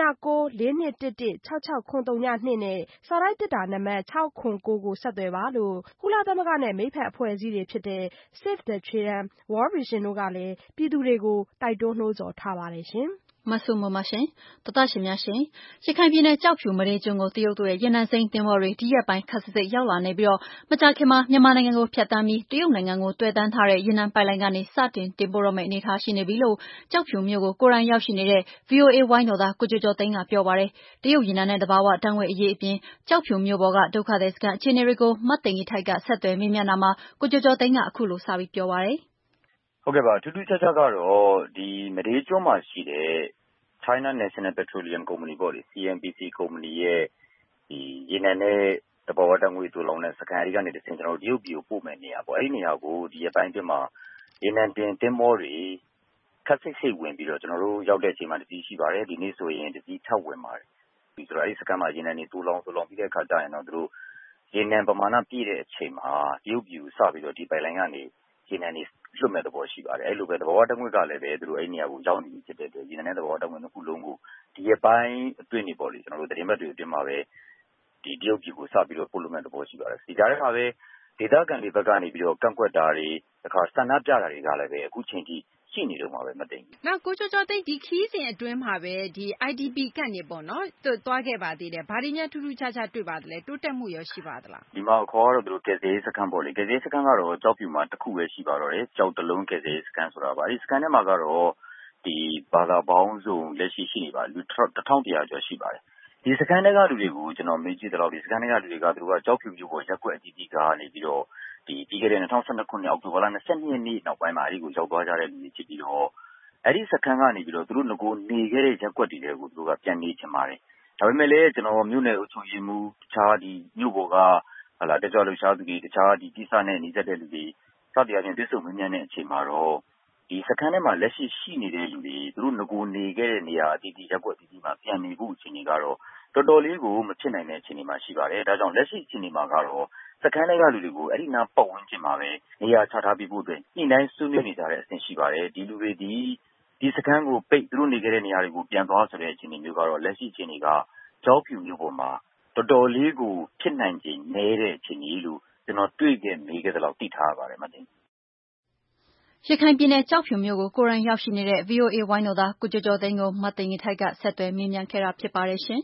3994216603နဲ့စာရိုက်တစ်တာနံပါတ်609ကိုဆက်သွယ်ပါလို့ကုလသမဂ္ဂနဲ့မိတ်ဖက်အဖွဲ့အစည်းတွေဖြစ်တဲ့ Save the Children, World Vision တို့ကလည်းပြည်သူတွေကိုတိုက်တွန်းနှိုးဆော်ထားပါတယ်ရှင်။မဆုမမရှင်တသရှင်များရှင်ရခိုင်ပြည်နယ်ကြောက်ဖြူမရေကျွန်းကိုတရုတ်တို့ရဲ့ရေနံစိမ်းသင်္ဘောတွေဒီရက်ပိုင်းခပ်စိတ်ရောက်လာနေပြီးတော့မကြာခင်မှာမြန်မာနိုင်ငံကိုဖြတ်တန်းပြီးတရုတ်နိုင်ငံကိုတွေ့တန်းထားတဲ့ရေနံပိုက်လိုင်းကနေစတင်တင်ပို့တော့မယ့်အနေအထားရှိနေပြီလို့ကြောက်ဖြူမြို့ကိုကိုယ်တိုင်ရောက်ရှိနေတဲ့ VOA ဝိုင်းတော်သားကိုကျော်ကျော်သိန်းကပြောပါတယ်တရုတ်ရေနံနဲ့တဘာဝတန်ဝဲအရေးအပြင်ကြောက်ဖြူမြို့ပေါ်ကဒုက္ခသည်စခန်းအခြေအနေတွေကိုမတ်သိင်ကြီးထိုက်ကဆက်သွယ်မေးမြန်းတာမှာကိုကျော်ကျော်သိန်းကအခုလိုစပြီးပြောပါတယ်ဟုတ်ကဲ့ပါထူးထူးခြားခြားကတော့ဒီမရေကျွန်းမှာရှိတဲ့ China National Petroleum Company ပေါ့လေ CNPC ကုမ္ပဏီရဲ့ဒီရေနံနဲ့တဘာဝဓာတ်ငွေ့သို့လောင်တဲ့စကန်အရီကနေတဆင့်ကျွန်တော်တို့တရုတ်ပြည်ကိုပို့မယ်နေရပေါ့အဲ့ဒီနေရာကိုဒီအပိုင်းအတွင်းမှာရေနံတင်တင်မောတွေခက်စိတ်ဝင်ပြီးတော့ကျွန်တော်တို့ရောက်တဲ့အချိန်မှာတတိရှိပါတယ်ဒီနေ့ဆိုရင်တတိထပ်ဝင်ပါတယ်ပြီးဆိုတော့အဲ့ဒီစကန်မှာရေနံတွေသို့လောင်ပြီးတဲ့အခါကျရင်တော့သူတို့ရေနံပမာဏပြည့်တဲ့အချိန်မှာတရုတ်ပြည်ကိုစပြီးတော့ဒီပိုက်လိုင်းကနေရေနံတွေလွတ်မဲ့သဘောရှိပါတယ်အဲ့လိုပဲသဘောဓာတ်ငွေ့ကလည်းပဲသူတို့အဲ့နေရာကိုရောက်နေပြီဖြစ်တဲ့အတွက်ရေနံနဲ့သဘောဓာတ်ငွေ့နှစ်ခုလုံးကိုဒီအပိုင်းအတွင်းနေပေါ့လေကျွန်တော်တို့သတင်းမှတ်တွေအတွင်းမှာပဲဒီတရုတ်ပြည်ကိုစပြီးတော့ပို့လို့မဲ့သဘောရှိပါတယ်ဒီကြားထဲမှာပဲဒေသခံတွေဘက်ကနေပြီးတော့ကန့်ကွက်တာတွေတခါဆန္ဒပြတာတွေကလည်းပဲအခုချိန်ထိရှိနေတော့မှာပဲမသိဘူးနောက်ကိုကျော်ကျော်သိန်းဒီခီးစဉ်အတွင်းမှာပဲဒီ IDP ကန့်နေပေါ့နော်သွားခဲ့ပါသေးတယ်ဘာတွေများထူးထူးခြားခြားတွေ့ပါသလဲတိုးတက်မှုရောရှိပါသလားဒီမှာခေါ်တော့သူတို့ကယ်ဆယ်ရေးစခန်းပေါ့လေကယ်ဆယ်ရေးစခန်းကတော့ကြောက်ဖြူမှာတစ်ခုပဲရှိပါတော့တယ်ကြောက်တလုံးကယ်ဆယ်ရေးစခန်းဆိုတာပါအဲဒီစခန်းထဲမှာကတော့ဒီဘာသာပေါင်းစုံလက်ရှိရှိနေပါလူ1100ကျော်ရှိပါတယ်ဒီစခန်းတွေကလူတွေကိုကျွန်တော်မေးကြည့်တော့ဒီစခန်းတွေကလူတွေကသူတို့ကကြောက်ဖြူမျိုးပေါ်ရက်ွက်အကြီးကြီးကနေပြီးတော့ဒီပြီးခဲ့တဲ့2012ခုနှစ်အောက်တိုဘာလ22ရက်နေ့နောက်ပိုင်းမှာအဲဒီကိုရောက်သွားကြတဲ့လူတွေဖြစ်ပြီးတော့အဲ့ဒီစခန်းကနေပြီးတော့သူတို့ငကိုနေခဲ့တဲ့ရက်ွက်တွေကိုသူတို့ကပြန်နေချင်ပါတယ်ဒါပေမဲ့လည်းကျွန်တော်မြို့နယ်အုပ်ချုပ်ရေးမှူးတခြားဒီမြို့ပေါ်ကဟလာတကြွလှူရှားသူတွေတခြားဒီကိစ္စနဲ့နှိစက်တဲ့လူတွေစသည်အပြင်ပြစ်စုံမင်းများနဲ့အချိန်မှာတော့ဒီစခန်းထဲမှာလက်ရှိနေတဲ့လူတွေသူတို့ငကိုနေခဲ့တဲ့နေရာအတီးတီးရက်ွက်အတီးတီးမှာပြန်နေဖို့အခြေအနေကတော့တော်တော်လေးကိုမဖြစ်နိုင်တဲ့အခြေအနေမှာရှိပါတယ်ဒါကြောင့်လက်ရှိအခြေအနေမှာကတော့စခန်းတွေကလူတွေကိုအဲ့ဒီနာပတ်ဝန်းကျင်မှာပဲနေရာချထားပြီးဖို့အတွက်ညှိနှိုင်းဆွေးနွေးနေကြတဲ့အဆင့်ရှိပါတယ်ဒီလူတွေဒီစခန်းကိုပိတ်သူတို့နေခဲ့တဲ့နေရာတွေကိုပြန်သွားဆိုတဲ့အခြေအနေမျိုးကတော့လက်ရှိအခြေအနေကကြောက်ဖြူမျိုးပေါ်မှာတော်တော်လေးကိုဖြစ်နိုင်ခြေနည်းတဲ့အခြေအနေလို့ကျွန်တော်တွေ့ခဲ့မိခဲ့တဲ့လောက်သိထားရပါတယ်မသိရခိုင်ပြည်နယ်ကြောက်ဖြူမြို့ကိုကိုယ်တိုင်ရောက်ရှိနေတဲ့ VOA ဝိုင်းတော်သားကိုကျော်ကျော်သိန်းကိုမသိင်ကြီးထိုက်ကဆက်သွယ်မေးမြန်းခဲ့တာဖြစ်ပါတယ်ရှင်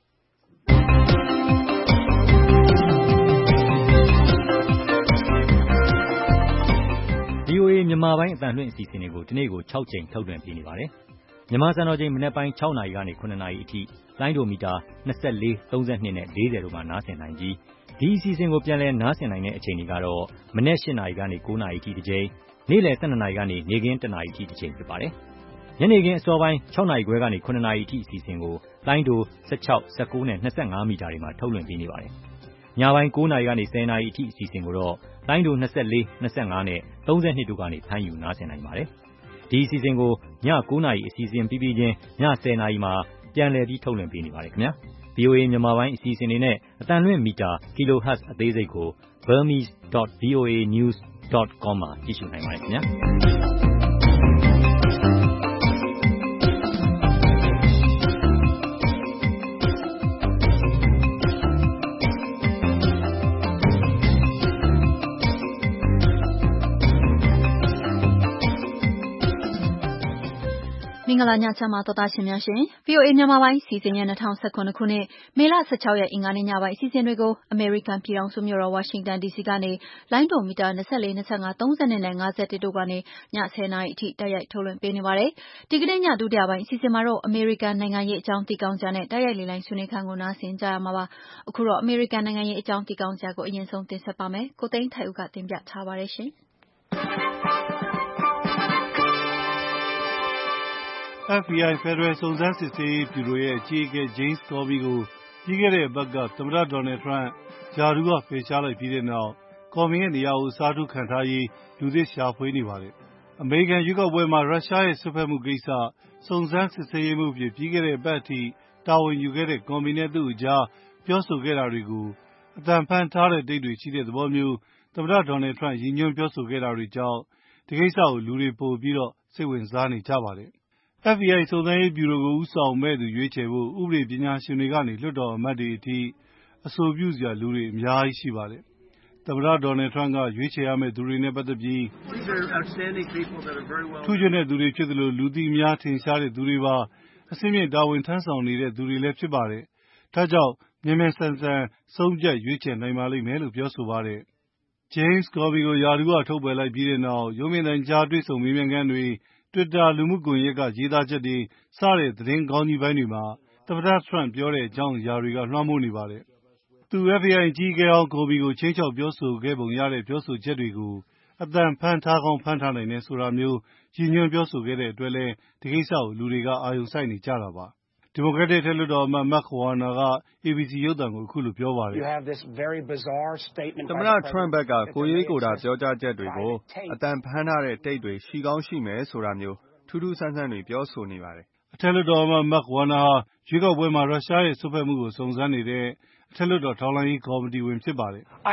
VOA မြန်မာပိုင်းအတန်လွှင့်အစီအစဉ်တွေကိုဒီနေ့ကို6ကြိမ်ထုတ်လွှင့်ပေးနေပါတယ်မြန်မာစံတော်ချိန်မနေ့ပိုင်း6နာရီကနေ9နာရီအထိလိုင်းဒိုမီတာ24 32နဲ့40တို့မှာနားဆင်နိုင်ပြီးဒီအစီအစဉ်ကိုပြန်လည်နားဆင်နိုင်တဲ့အချိန်တွေကတော့မနေ့8နာရီကနေ9နာရီအထိတစ်ကြိမ်နေ့လယ်12နာရီကနေနေ့ခင်း1နာရီအထိတစ်ကြိမ်ဖြစ်ပါတယ်ညနေခင်းအစောပိုင်း6နာရီခွဲကနေ9နာရီအထိအစီအစဉ်ကိုလိုင်းဒို16 19နဲ့25မီတာတွေမှာထုတ်လွှင့်ပေးနေပါတယ်ညပိုင်း9နာရီကနေ10နာရီအထိအစီအစဉ်ကိုတော့လိုင်းဒို24 25နဲ့32တို့ကနေဖမ်းယူနားဆင်နိုင်ပါတယ်ဒီအစီအစဉ်ကိုည9 နာရီအစီအစဉ်ပြီးပြီးချင်းည10 နာရီမှာပြန်လည်ပြီးထုတ်လွှင့်ပေးနေပါတယ်ခင်ဗျာ VOA မြန်မာပိုင်းအစီအစဉ်တွေနဲ့အတန်လွင့်မီတာ kilohertz အသေးစိတ်ကို burmese.voanews.com မှာကြည့်ရှုနိုင်ပါတယ်ခင်ဗျာမင်္ဂလာညချမ်းပါတော်သားရှင်များရှင် VOA မြန်မာပိုင်းစီစဉ်ရဲ့2019ခုနှစ်မေလ16ရက်အင်္ဂါနေ့ညပိုင်းအစီအစဉ်တွေကို American ပြည်ထောင်စုမြို့တော် Washington DC ကနေလိုင်းဒုံမီတာ24 25 30နဲ့51တို့ကနေည10နာရီအထိတိုက်ရိုက်ထုတ်လွှင့်ပေးနေပါတယ်။ဒီကနေ့ညဒုတိယပိုင်းအစီအစဉ်မှာတော့ American နိုင်ငံရေးအကြောင်းတည်ကောင်းကြနဲ့တိုက်ရိုက်လေ့လာဆွေးနွေးခန်းကိုနားဆင်ကြရမှာပါ။အခုတော့ American နိုင်ငံရေးအကြောင်းတည်ကောင်းကြကိုအရင်ဆုံးတင်ဆက်ပါမယ်။ကိုသိန်းထိုင်ဦးကတင်ပြထားပါတယ်ရှင်။ FBI ဖက်ဒရယ်စုံစမ်းစစ်ဆေးရေးဗျူရိုရဲ့အကြီးအကဲ James Comey ကိုပြီးခဲ့တဲ့အပတ်ကသမ္မတ Donald Trump ရာထူးကဖယ်ရှားလိုက်ပြီးတဲ့နောက် Comey ရဲ့နေရာကိုအစားထိုးခန့်ထားရေးလူသစ်ရှာဖွေနေပါတယ်။အမေရိကန်ရွေးကောက်ပွဲမှာရုရှားရဲ့စွက်ဖက်မှုကိစ္စစုံစမ်းစစ်ဆေးရေးမှုအဖြစ်ပြီးခဲ့တဲ့အပတ်အထိတာဝန်ယူခဲ့တဲ့ Comey နဲ့သူ့အကြားပြောဆိုခဲ့တာတွေကိုအသံဖမ်းထားတဲ့တိတ်တွေရှိတဲ့သဘောမျိုးသမ္မတ Donald Trump ရည်ညွှန်းပြောဆိုခဲ့တာတွေကြောင့်ဒီကိစ္စကိုလူတွေပိုပြီးတော့စိတ်ဝင်စားနေကြပါတယ်။ FBI စုံစမ်းရေးဗျူရိုကိုဦးဆောင်မဲ့သူရွေးချယ်ဖို့ဥပဒေပညာရှင်တွေကနေလွှတ်တော်အမတ်တွေအထိအဆိုပြုစရာလူတွေအများကြီးရှိပါတယ်။သမ္မတ Donald Trump ကရွေးချယ်ရမယ့်သူတွေနဲ့ပတ်သက်ပြီးထူးချွန်တဲ့သူတွေဖြစ်သလိုလူသိများထင်ရှားတဲ့သူတွေပါအဆင့်မြင့်တာဝန်ထမ်းဆောင်နေတဲ့သူတွေလည်းဖြစ်ပါတယ်။ဒါကြောင့်မြန်မြန်ဆန်ဆန်ဆုံးဖြတ်ရွေးချယ်နိုင်ပါလိမ့်မယ်လို့ပြောဆိုပါတယ်။ James Comey ကိုရာထူးကထုတ်ပယ်လိုက်ပြီးတဲ့နောက်ရုံးမြင့်သံကြားတွေ့ဆုံမေးမြန်းခန်းတွေTwitter လူမှုကွန်ရက်ကရေးသားချက်တွေစတဲ့သတင်းကောင်းကြီးပိုင်းတွေမှာသမ္မတ Trump ပြောတဲ့အကြောင်းအရာတွေကလွှမ်းမိုးနေပါတယ်။သူ FBI အကြီးအကဲဟောင်း Comey ကိုချင်းချောက်ပြောဆိုခဲ့ပုံရတဲ့ပြောဆိုချက်တွေကိုအသံဖမ်းထားကောင်းဖမ်းထားနိုင်တယ်ဆိုတာမျိုးရည်ညွှန်းပြောဆိုခဲ့တဲ့အတွက်လည်းဒီကိစ္စကိုလူတွေကအာရုံစိုက်နေကြတာပါ။ဒီမိုကရက်တစ်အထက်လွှတ်တော်အမတ် Mark Warner က ABC ရုပ်သံကိုအခုလိုပြောပါတယ်သမ္မတ Trump ဘက်ကကိုယ်ရေးကိုယ်တာပြောကြားချက်တွေကိုအသံဖမ်းထားတဲ့တိတ်တွေရှိကောင်းရှိမယ်ဆိုတာမျိုးထူးထူးဆန်းဆန်းတွေပြောဆိုနေပါတယ်။အထက်လွှတ်တော်အမတ် Mark Warner ဟာရွေးကောက်ပွဲမှာရုရှားရဲ့စွက်ဖက်မှုကိုစုံစမ်းနေတဲ့အထက်လွှတ်တော်ထောက်လှမ်းရေးကော်မတီဝင်ဖြစ်ပါတယ်။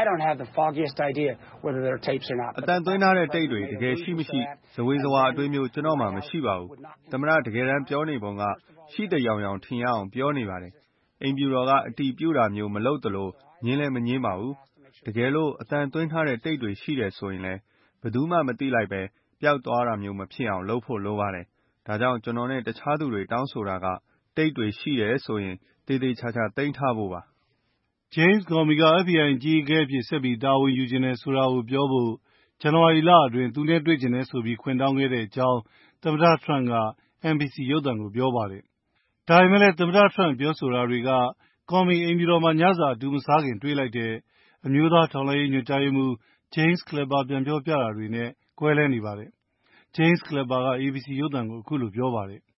အသံသွင်းထားတဲ့တိတ်တွေတကယ်ရှိမရှိဇဝေဇဝါအတွေးမျိုးကျွန်တော်မှမရှိပါဘူး။သမ္မတတကယ်တမ်းပြောနေပုံကရှိတယောင်ယောင်ထင်ရအောင်ပြောနေပါတယ်။အိမ်ဖြူတော်ကအတီးပြူတာမျိုးမလုပ်သလိုငင်းလည်းမငင်းပါဘူး။တကယ်လို့အသံသွင်းထားတဲ့တိတ်တွေရှိတယ်ဆိုရင်လည်းဘယ်သူမှမသိလိုက်ပဲပျောက်သွားတာမျိုးမဖြစ်အောင်လုပ်ဖို့လိုပါတယ်။ဒါကြောင့်ကျွန်တော်နဲ့တခြားသူတွေတောင်းဆိုတာကတိတ်တွေရှိတယ်ဆိုရင်သေသေးချာချာသိမ်းထားဖို့ပါ။ James Comey က FBI အကြီးအကဲအဖြစ်ဆက်ပြီးတာဝန်ယူချင်တယ်ဆိုတာကိုပြောဖို့ဇန်နဝါရီလအတွင်းသူနဲ့တွေ့ချင်တယ်ဆိုပြီးခွင့်တောင်းခဲ့တဲ့အကြောင်းသမ္မတ Trump က NBC ရုပ်သံကိုပြောပါတယ်။ဒါပေမဲ့လည်းသမ္မတ Trump ပြောဆိုတာတွေက Comey အိမ်ဖြူတော်မှာညစာအတူမစားခင်တွေ့လိုက်တဲ့အမျိုးသားထောက်လှမ်းရေးညွှန်ကြားရေးမှူး James Clapper ပြန်ပြောပြတာတွေနဲ့ကွဲလွဲနေပါတယ်။ James Clapper က ABC ရုပ်သံကိုအခုလိုပြောပါတယ်။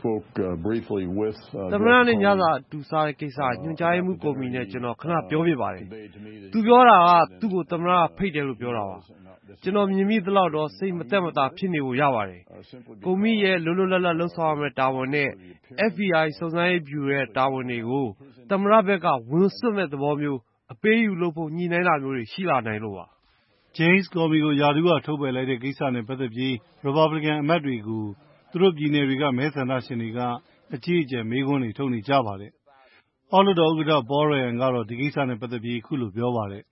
သမ္မတနဲ့ညစာအတူစားတဲ့ကိစ္စညွှန်ကြားရေးမှူးComeyနဲ့ကျွန်တော်ခဏပြောပြပါတယ်။သူပြောတာကသူ့ကိုသမ္မတကဖိတ်တယ်လို့ပြောတာပါ။ကျွန်တော်မြင်မိသလောက်တော့စိတ်မသက်မသာဖြစ်နေဖို့ရပါတယ်။ Comeyရဲ့လွတ်လွတ်လပ်လပ်လုပ်ဆောင်ရမယ့်တာဝန်နဲ့ FBI စုံစမ်းရေးဗျူရိုရဲ့တာဝန်တွေကိုသမ္မတဘက်ကဝန်စွတ်မဲ့သဘောမျိုးအပေးအယူလုပ်ဖို့ညှိနှိုင်းတာမျိုးတွေရှိလာနိုင်လို့ပါ။ James Comey ကိုရာထူးကထုတ်ပယ်လိုက်တဲ့ကိစ္စနဲ့ပတ်သက်ပြီး Republican အမတ်တွေကိုသူတို့ပြည်နယ်တွေကမဲဆန္ဒရှင်တွေကအကြီးအကျယ်မေးခွန်းတွေထုတ်နေကြပါတယ်။အောက်လွှတ်တော်ဥက္ကဋ္ဌ Paul Ryan ကတော့ဒီကိစ္စနဲ့ပတ်သက်ပြီးအခုလိုပြောပါတယ်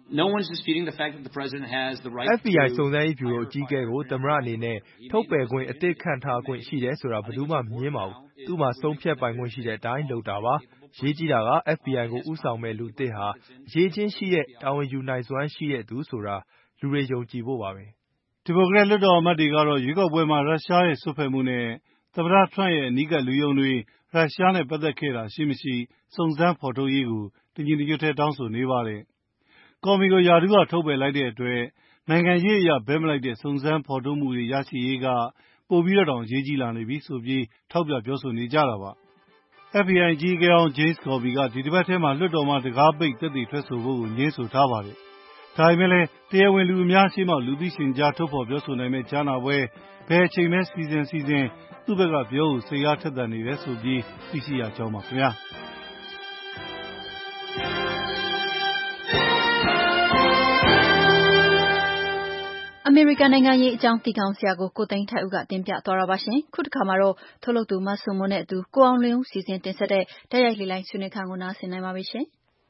FBI စုံစမ်းရေးဗျူရိုအကြီးအကဲကိုသမ္မတအနေနဲ့ထုတ်ပယ်ခွင့်အသစ်ခန့်ထားခွင့်ရှိတယ်ဆိုတာဘယ်သူမှမငြင်းပါဘူး။သူ့မှာဆုံးဖြတ်ပိုင်ခွင့်ရှိတဲ့အတိုင်းလုပ်တာပါ။ရေးကြီးတာက FBI ကိုဦးဆောင်မဲ့လူသစ်ဟာအရေးချင်းရှိတဲ့တာဝန်ယူနိုင်စွမ်းရှိတဲ့သူဆိုတာလူတွေယုံကြည်ဖို့ပါပဲ။ဒီမိုကရက်လွှတ်တော်အမတ်တွေကတော့ရွေးကောက်ပွဲမှာရုရှားရဲ့စွက်ဖက်မှုနဲ့သမ္မတ Trump ရဲ့အနီးကပ်လူယုံတွေရုရှားနဲ့ပတ်သက်ခဲ့တာရှိမရှိစုံစမ်းဖော်ထုတ်ရေးကိုတညီတညွတ်ထဲတောင်းဆိုနေပါတယ်။ Comey ကိုရာထူးကထုတ်ပယ်လိုက်တဲ့အတွက်နိုင်ငံရေးအရဘက်မလိုက်တဲ့စုံစမ်းဖော်ထုတ်မှုတွေရရှိရေးကပိုပြီးတော့အရေးကြီးလာနေပြီဆိုပြီးထောက်ပြပြောဆိုနေကြတာပါ။ FBI အကြီးအကဲဟောင်း James Comey ကဒီတစ်ပတ်ထဲမှာလွှတ်တော်မှာတံခါးပိတ်သက်သေထွက်ဆိုဖို့ကိုငြင်းဆိုထားပါတယ်။ဒါပေမဲ့လည်းတရားဝင်လူအများရှိမှလူသိရှင်ကြားထုတ်ဖော်ပြောဆိုနိုင်မဲ့ကြားနာပွဲဘယ်အချိန်မှစီစဉ်သူ့ဘက်ကပြောဖို့စိတ်အားထက်သန်နေတယ်ဆိုပြီးသိရှိရကြောင်းပါခင်ဗျာအမေရိကန်နိုင်ငံရေးအကြောင်းတည်ခေါင်းဆရာကိုသိန်းထိုက်ဦးကတင်ပြသွားတာပါရှင်ခုတစ်ခါမှာတော့ထုတ်လုပ်သူမဆုမွန်နဲ့အတူကိုအောင်လင်းဦးစီစဉ်တင်ဆက်တဲ့တိုက်ရိုက်လေလိုင်းဆွေးနွေးခန်းကိုနားဆင်နိုင်ပါပြီရှင်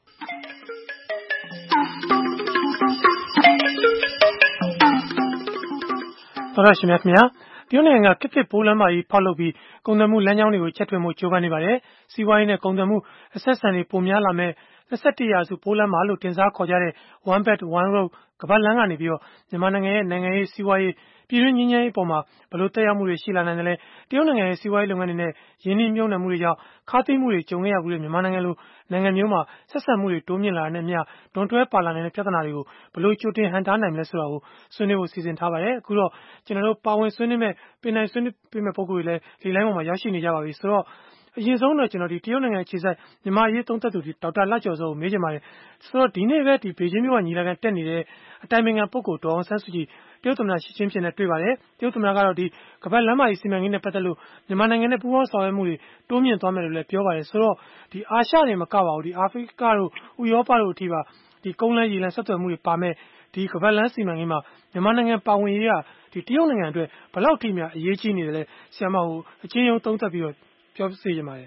တော်ရရှိမြတ်ခင်ဗျာတရုတ်နိုင်ငံကခေတ်ပိုးလမ်းမကြီးဖောက်လုပ်ပြီးကုန်သွယ်မှုလမ်းကြောင်းတွေကိုချက်ထွင်မှုကြိုးပမ်းနေပါတယ်စီးပွားရေးနဲ့ကုန်သွယ်မှုအဆက်ဆံတွေပိုများလာမဲ့21ရာစုပိုးလမ်းမလို့တင်စားခေါ်ကြတဲ့ One Belt One Road ကမ္ဘာလမ်းကနေပြီးတော့မြန်မာနိုင်ငံရဲ့နိုင်ငံရေးစီးပွားရေးပြည်တွင်းငြိမ်းချမ်းရေးပေါ်မှာဘယ်လိုတက်ရောက်မှုတွေရှိလာနိုင်တယ်လဲတရုတ်နိုင်ငံရဲ့စီးပွားရေးလုပ်ငန်းတွေနဲ့ယင်းနှိမ့်မြုံနှံမှုတွေကြောင့်ခါးသိမ်းမှုတွေကြုံခဲ့ရမှုတွေမြန်မာနိုင်ငံလိုနိုင်ငံမျိုးမှာဆက်ဆံမှုတွေတိုးမြင့်လာတဲ့မြဒွန်တွဲပါလာနေတဲ့ပြဿနာတွေကိုဘယ်လိုကြိုတင်ဟန်တားနိုင်မလဲဆိုတာကိုဆွေးနွေးဖို့စီစဉ်ထားပါတယ်အခုတော့ကျွန်တော်တို့ပါဝင်ဆွေးနွေးမဲ့ပြည်နိုင်ဆွေးနွေးပေးမဲ့ပုံကိုယ်တွေလည်းဒီလိုင်းပေါ်မှာရောက်ရှိနေကြပါပြီဆိုတော့အရင်ဆုံးတော့ကျွန်တော်ဒီတရုတ်နိုင်ငံခြေဆိုင်မြန်မာရေးသုံးသက်သူဒေါက်တာလှကျော်စောကိုမေးချင်ပါတယ်ဆိုတော့ဒီနေ့ပဲဒီဘေကျင်းမြို့ကညီလာခံတက်နေတဲ့အတိုင်ပင်ခံပုဂ္ဂိုလ်ဒေါ်အောင်ဆန်းစုကြည်တရုတ်သမ္မတရှီကျင်းဖျင်နဲ့တွေ့ပါတယ်တရုတ်သမ္မတကတော့ဒီကမ္ဘာလမ်းမကြီးစီမံကိန်းနဲ့ပတ်သက်လို့မြန်မာနိုင်ငံနဲ့ပူးပေါင်းဆောင်ရွက်မှုတွေတိုးမြင့်သွားမယ်လို့လည်းပြောပါတယ်ဆိုတော့ဒီအာရှနေမကပါဘူးဒီအာဖရိကတို့ဥရောပတို့အထိပါဒီကုန်းလမ်းရေလမ်းဆက်သွယ်မှုတွေပါမဲ့ဒီကမ္ဘာလမ်းစီမံကိန်းမှာမြန်မာနိုင်ငံပါဝင်ရေးကဒီတရုတ်နိုင်ငံအတွက်ဘယ်လောက်ထိများအရေးကြီးနေတယ်လဲဆရာမဟိုအချင်းချင်းသုံးသပ်ပြီးတော့ပြောပြစေချင်ပါတယ်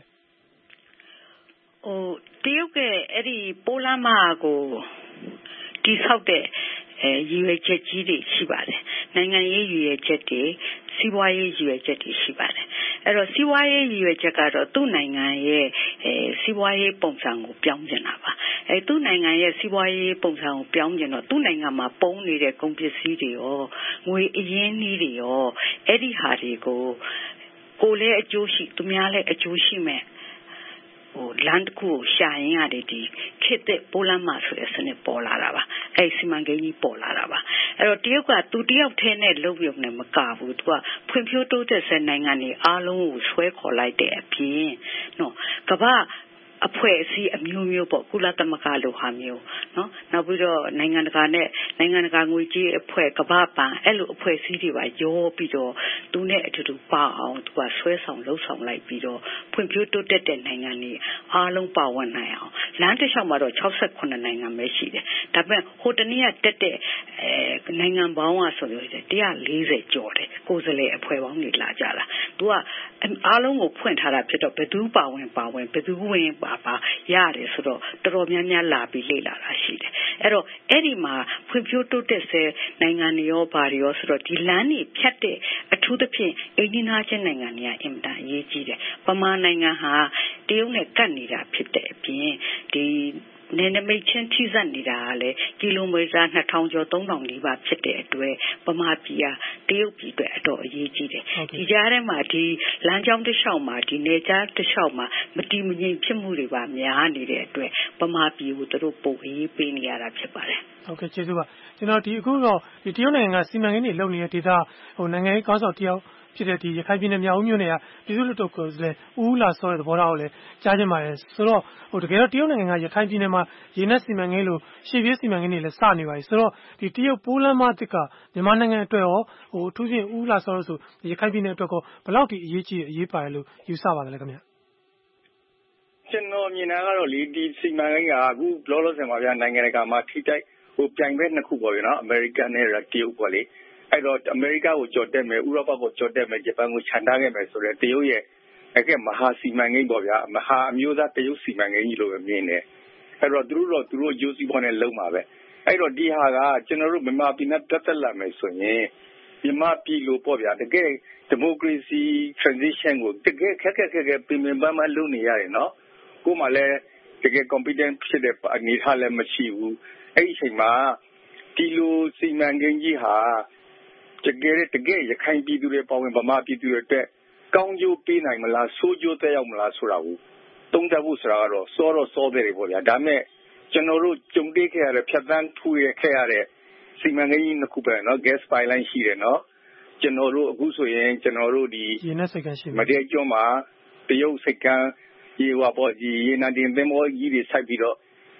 တရုတ်ကအဲ့ဒီပိုးလမ်းမကိုတိဆောက်တဲ့ရည်ရွယ်ချက်ကြီးတွေရှိပါတယ်နိုင်ငံရေးရည်ရွယ်ချက်တွေစီးပွားရေးရည်ရွယ်ချက်တွေရှိပါတယ်အဲ့တော့စီးပွားရေးရည်ရွယ်ချက်ကတော့သူ့နိုင်ငံရဲ့စီးပွားရေးပုံစံကိုပြောင်းကျင်တာပါသူ့နိုင်ငံရဲ့စီးပွားရေးပုံစံကိုပြောင်းကျင်တော့သူ့နိုင်ငံမှာပုံနေတဲ့ကုန်ပစ္စည်းတွေရောငွေအရင်းနှီးတွေရောအဲ့ဒီဟာတွေကိုလည်းအကျိုးရှိသူများလည်းအကျိုးရှိမယ်လမ်းတစ်ခုကိုရှာရင်ရတယ်ဒီခေတ်သစ်ပိုးလမ်းမဆိုတဲ့စနစ်ပေါ်လာတာပါအဲ့စီမံကိန်းကြီးပေါ်လာတာပါအဲ့တော့တရုတ်ကသူတယောက်တည်းနဲ့လုပ်ရုံနဲ့မကဘူးသူကဖွံ့ဖြိုးတိုးတက်ဆဲနိုင်ငံတွေအားလုံးကိုဆွဲခေါ်လိုက်တဲ့အပြင်နော်ကမ္ဘာအဖွဲ့အစည်းအမျိုးမျိုးပေါ့ကုလသမဂ္ဂလိုဟာမျိုးနော်နောက်ပြီးတော့နိုင်ငံတကာငွေကြေးအဖွဲ့ကမ္ဘာဘဏ်အဲ့လိုအဖွဲ့အစည်းတွေပါရောပြီးတော့သူနဲ့အတူတူပါအောင်သူကဆွဲဆောင်လှုပ်ဆောင်လိုက်ပြီးတော့ဖွံ့ဖြိုးတိုးတက်တဲ့နိုင်ငံတွေအားလုံးပါဝင်နိုင်အောင်လမ်းတစ်လျှောက်မှာတော့68နိုင်ငံပဲရှိတယ်ဒါပေမဲ့ဟိုတနေ့ကတက်တဲ့နိုင်ငံပေါင်းကဆိုလို့140ကျော်တယ်ကိုယ်စားလှယ်အဖွဲ့ပေါင်းတွေလာကြတာသူကအားလုံးကိုဖွင့်ထားတာဖြစ်တော့ဘယ်သူပါဝင်ဘယ်သူဝင်ပါရတယ်ဆိုတော့တော်တော်များများလာပြီးလေ့လာတာရှိတယ်အဲ့တော့အဲ့ဒီမှာဖွံ့ဖြိုးတိုးတက်ဆဲနိုင်ငံတွေရောဘာတွေရောဆိုတော့ဒီလမ်းတွေဖြတ်တဲ့အထူးသဖြင့်အိန္ဒိယချင်းနိုင်ငံတွေကအင်မတန်အရေးကြီးတယ်ပမာနိုင်ငံဟာတရုတ်နဲ့ကပ်နေတာဖြစ်တဲ့အပြင်ဒီနယ်နိမိတ်ချင်းထိစပ်နေတာကလည်းကီလိုမီတာ2000ကျော်3000နီးပါးဖြစ်တဲ့အတွက်ပမာပြည်ကတရုတ်ပြည်အတွက်အတော်အရေးကြီးတယ်ဒီကြားထဲမှာဒီလမ်းကြောင်းတစ်လျှောက်မှာဒီနယ်ကြားတစ်လျှောက်မှာမတည်မငြိမ်ဖြစ်မှုတွေပါများနေတဲ့အတွက်ပမာပြည်ကိုသူတို့ပို့ရေးပေးနေရတာဖြစ်ပါတယ်ဟုတ်ကဲ့ကျေးဇူးပါကျွန်တော်ဒီအခုတော့ဒီတရုတ်နိုင်ငံကစီမံကိန်းတွေလုပ်နေတဲ့ဒေသဟိုနိုင်ငံရေးကောင်းဆောင်တယောက်ဖြစ်တဲ့ဒီရခိုင်ပြည်နယ်မြောက်ဦးမြို့နယ်ကပြည်သူ့လွှတ်တော်ကိုယ်စားလှယ်ဦးလာစောတဲ့သဘောထားကိုလည်းကြားချင်ပါတယ်ဆိုတော့ဟိုတကယ်တော့တရုတ်နိုင်ငံကရခိုင်ပြည်နယ်မှာရေနက်စီမံကိန်းလိုရှေ့ပြေးစီမံကိန်းတွေလည်းစနေပါပြီဆိုတော့ဒီတရုတ်ပိုးလမ်းမတစ်ကမြန်မာနိုင်ငံအတွက်ရောဟိုအထူးဖြင့်ဦးလာစောလို့ဆိုရခိုင်ပြည်နယ်အတွက်ကောဘယ်လောက်ထိအရေးကြီးအရေးပါတယ်လို့ယူဆပါတယ်လဲခင်ဗျကျွန်တော်မြင်တာကတော့လေဒီစီမံကိန်းကအခုလောလောဆယ်မှာဗျာနိုင်ငံတကာမှာထိတိုက်ဟိုပြိုင်ဘက်နှစ်ခုပေါ့ဗျာနော်အမေရိကန်နဲ့တရုတ်ပေါ့လေအဲ့တော့အမေရိကကိုကြော်တက်မယ်ဥရောပကိုကြော်တက်မယ်ဂျပန်ကိုခြံထားခဲ့မယ်ဆိုတော့တရုတ်ရဲ့အဲ့မဟာစီမံကိန်းပေါ့ဗျာမဟာအမျိုးသားတရုတ်စီမံကိန်းကြီးလို့ပဲမြင်တယ်အဲ့တော့သူတို့ယူစီပေါ်နဲ့လုံးမှာပဲအဲ့တော့ဒီဟာကကျွန်တော်တို့မြန်မာပြည်နဲ့တက်တက်လာမယ်ဆိုရင်မြန်မာပြည်လိုပေါ့ဗျာတကယ်ဒီမိုကရေစီ transition ကိုတကယ်ခက်ပင်ပန်းလုပ်နေရတယ်နော်ကိုမှလည်းတကယ် competent ဖြစ်တဲ့အနေထားလည်းမရှိဘူးအဲ့ဒီအချိန်မှာဒီလိုစီမံကိန်းကြီးဟာတကယ်ရခိုင်ပြည်သူတွေပါဝင်ဗမာပြည်သူတွေအတွက်ကောင်းကျိုးပေးနိုင်မလားဆိုးကျိုးသက်ရောက်မလားဆိုတာကိုသုံးသပ်ဖို့ဆိုတာကတော့စောတယ်ပေါ့ဗျာဒါပေမဲ့ကျွန်တော်တို့ကြုံတွေ့ခဲ့ရတဲ့ဖြတ်သန်းထူရခဲ့ရတဲ့စီမံကိန်းကြီးနှစ်ခုပဲเนาะ gas pipeline ရှိတယ်เนาะကျွန်တော်တို့အခုဆိုရင်ကျွန်တော်တို့ဒီရေနက်စိတ်ကန်းရှိမတဲကျွန်းမှာတရုတ်စိတ်ကန်းရေဝါပေါ့ဒီရေနံတင်သင်္ဘောကြီးတွေစိုက်ပြီးတော့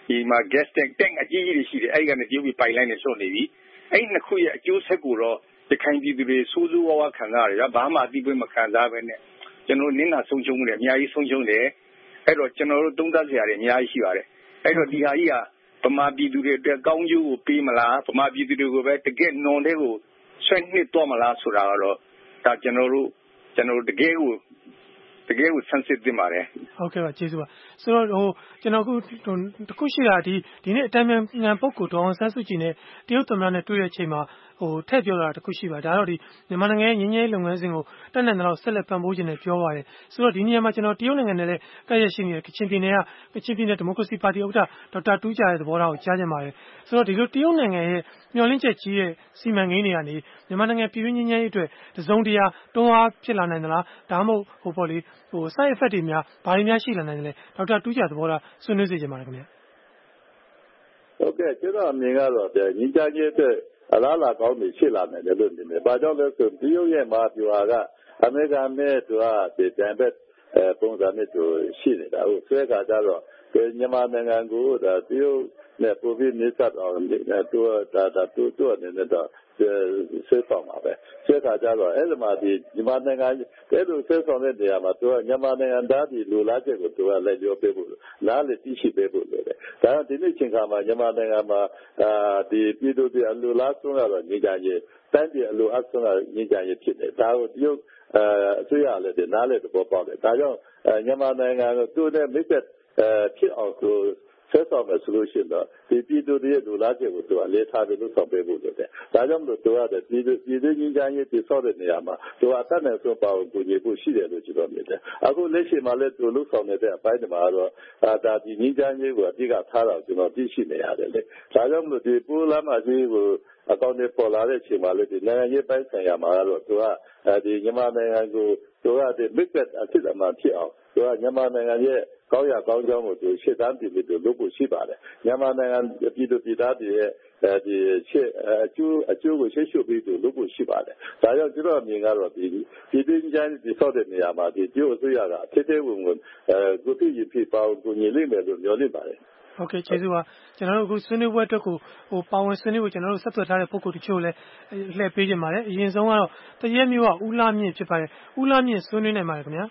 ဒီမှာ gas tank အကြီးကြီးတွေရှိတယ်အဲ့ဒီကနေတရုတ်ပြည်ပိုင်လိုင်းနဲ့ဆော့နေပြီအဲ့ဒီနှစ်ခုရဲ့အကျိုးဆက်ကိုတော့ရခိုင်ပြည်သူတွေစိုးစိုးဝါးဝါခံစားရတယ်ဘာမှအတိအပွင့်မခံစားဘဲနဲ့ကျွန်တော်နင်းနာဆုံးရှုံးမှုတွေအများကြီးဆုံးရှုံးတယ်အဲ့တော့ကျွန်တော်တို့သုံးသပ်စရာတွေအများကြီးရှိပါတယ်အဲ့တော့ဒီဟာကြီးကဗမာပြည်သူတွေအတွက်ကောင်းကျိုးကိုပေးမလားဗမာပြည်သူတွေကိုပဲတကယ်နွန်တဲ့ကိုဆွဲနှစ်တော့မလားဆိုတာကတော့ဒါကျွန်တော်တို့တကယ်ကိုဆန်းစစ်သင့်ပါတယ်ဟုတ်ကဲ့ပါကျေးဇူးပါဆိုတော့ကျွန်တော်တခုရှိတာဒီနေ့အတိုင်းမြန်ပုဂ္ဂိုလ်ဒေါ်အောင်ဆန်းစုကြည်နဲ့တရုတ်သမ္မတနဲ့တွေ့တဲ့အချိန်မှာထည့်ပြောတာတခုရှိပါဒါတော့ဒီမြန်မာနိုင်ငံရဲ့ငြိမ်းချမ်းရေးလုပ်ငန်းစဉ်ကိုတက်နိုင်တော့ဆက်လက်ပံ့ပိုးခြင်းနဲ့ပြောပါတယ်ဆိုတော့ဒီနေရာမှာကျွန်တော်တရုတ်နိုင်ငံနဲ့လည်းကပ်ရရှိနေတဲ့ကချင်ပြည်နယ်ဒီမိုကရေစီပါတီဥက္ကဋ္ဌဒေါက်တာတူးဂျာရဲ့သဘောထားကိုကြားကြပါတယ်ဆိုတော့ဒီလိုတရုတ်နိုင်ငံရဲ့မျှော်လင့်ချက်ကြီးရဲ့စီမံကိန်းတွေကနေမြန်မာနိုင်ငံပြည်တွင်းငြိမ်းချမ်းရေးအတွက်တစုံတရာတွန်းအားဖြစ်လာနိုင်သလားဒါမှမဟုတ်ပေါ့လေ side effect တွေများဘာတွေများရှိလာနိုင်တယ်လဲဒေါက်တာတူးဂျာသဘောထားဆွေးနွေးစေချင်ပါတယ်ခင်ဗျာဟုတ်ကဲ့ကျွန်တော်အမြင်ကတော့ငြိမ်းချမ်းရေးအတွက်အလားအလာကောင်းတွေရှိလာနိုင်တယ်လို့မြင်တယ်။ဘာကြောင့်လဲဆိုတရုတ်ရဲ့မဟာဗျူဟာကအမေရိကန်နဲ့သူကဒီတန်ဘက်ပုံစံနဲ့သူရှိနေတာဟုတ်ဆွဲခါကြတော့မြန်မာနိုင်ငံကိုဒါတရုတ်နဲ့ပုံပြီးနေဆက်အောင်သူအနေနဲ့တော့ဆွဲဆောင်ပါပဲဆွဲခါကြတော့အဲ့ဒီမှာဒီမြန်မာနိုင်ငံအဲ့လိုဆွဲဆောင်တဲ့နေရာမှာသူကမြန်မာနိုင်ငံသားဒီလူလားချက်ကိုသူကလည်းပြောပေးဖို့နားလေသိရှိပေးဖို့လိုတယ်။ဒါကြောင့်ဒီနေ့ချိန်ခါမှာမြန်မာနိုင်ငံမှာဒီပြည်သူတွေအလိုလားဆုံးတော့ညီကြရေးတိုင်းပြည်အလိုအဆုံးတော့ညီကြရေးဖြစ်တယ်။ဒါကိုတရုတ်အစိုးရလည်းဒီနားလေသဘောပေါက်တယ်။ဒါကြောင့်မြန်မာနိုင်ငံကိုသူ့နဲ့မိတ်ဆက်ဖြစ်အောင်သူဆက်ဆောင်မယ်ဆိုလို့ရှိရင်တော့ဒီပြည်သူတွေရဲ့လူလားချက်ကိုသူအလေးထားပြီးလုပ်ဆောင်ပေးဖို့လိုတယ်။ဒါကြောင့်မလို့သူကပြည်သူငြိမ်းချမ်းရေးတည်ဆောက်တဲ့နေရာမှာသူအတတ်နဲ့ဆုံးပါဝင်ကူညီဖို့ရှိတယ်လို့ကျွန်တော်မြင်တယ်။အခုလက်ရှိမှာလည်းသူလုပ်ဆောင်နေတဲ့အပိုင်းတွေမှာတော့ဒါဒီငြိမ်းချမ်းရေးကိုအဓိကထားတာကျွန်တော်သိရှိနေရတယ်လေ။ဒါကြောင့်မလို့ဒီပိုးလမ်းမကြီးကိုအကောင့်တွေပေါ်လာတဲ့အချိန်မှာလည်းဒီနိုင်ငံရေးပိုင်းဆိုင်ရာမှာတော့သူကဒီမြန်မာနိုင်ငံကိုသူကဒီ big bet အဖြစ်အမှန်ဖြစ်အောင်သူကမြန်မာနိုင်ငံရဲ့ကောင်းရကောင်းကြောင်းကိုသူရှေ့တန်းတင်ပြီးသူလုပ်ဖို့ရှိပါတယ်မြန်မာနိုင်ငံပြည်သူပြည်သားတွေရဲ့ဒီရှေ့အကျိုးကိုရှေ့ရှုပြီးသူလုပ်ဖို့ရှိပါတယ်ဒါကြောင့်ကျွန်တော်အမြင်ကတော့ဒီပြည်တွင်းကျန်းဒီဆောက်တဲ့နေရာမှာဒီကျိုးအစိုးရကထိထိဝင်ဝင်ကိုတိရဖြစ်ပါကိုညီလိမ့်မယ်လို့မျှော်လင့်ပါတယ်ဟုတ်ကဲ့ကျေးဇူးပါကျွန်တော်တို့အခုဆွေးနွေးပွဲအတွက်ကိုပါဝင်ဆွေးနွေးဖို့ကျွန်တော်တို့ဆက်သွယ်ထားတဲ့ပုဂ္ဂိုလ်တချို့လည်းလှည့်ပေးကြပါတယ်အရင်ဆုံးကတော့တရက်မျိုးကဦးလာမြင့်ဖြစ်ပါတယ်ဦးလာမြင့်ဆွေးနွေးနိုင်ပါတယ်ခင်ဗျာ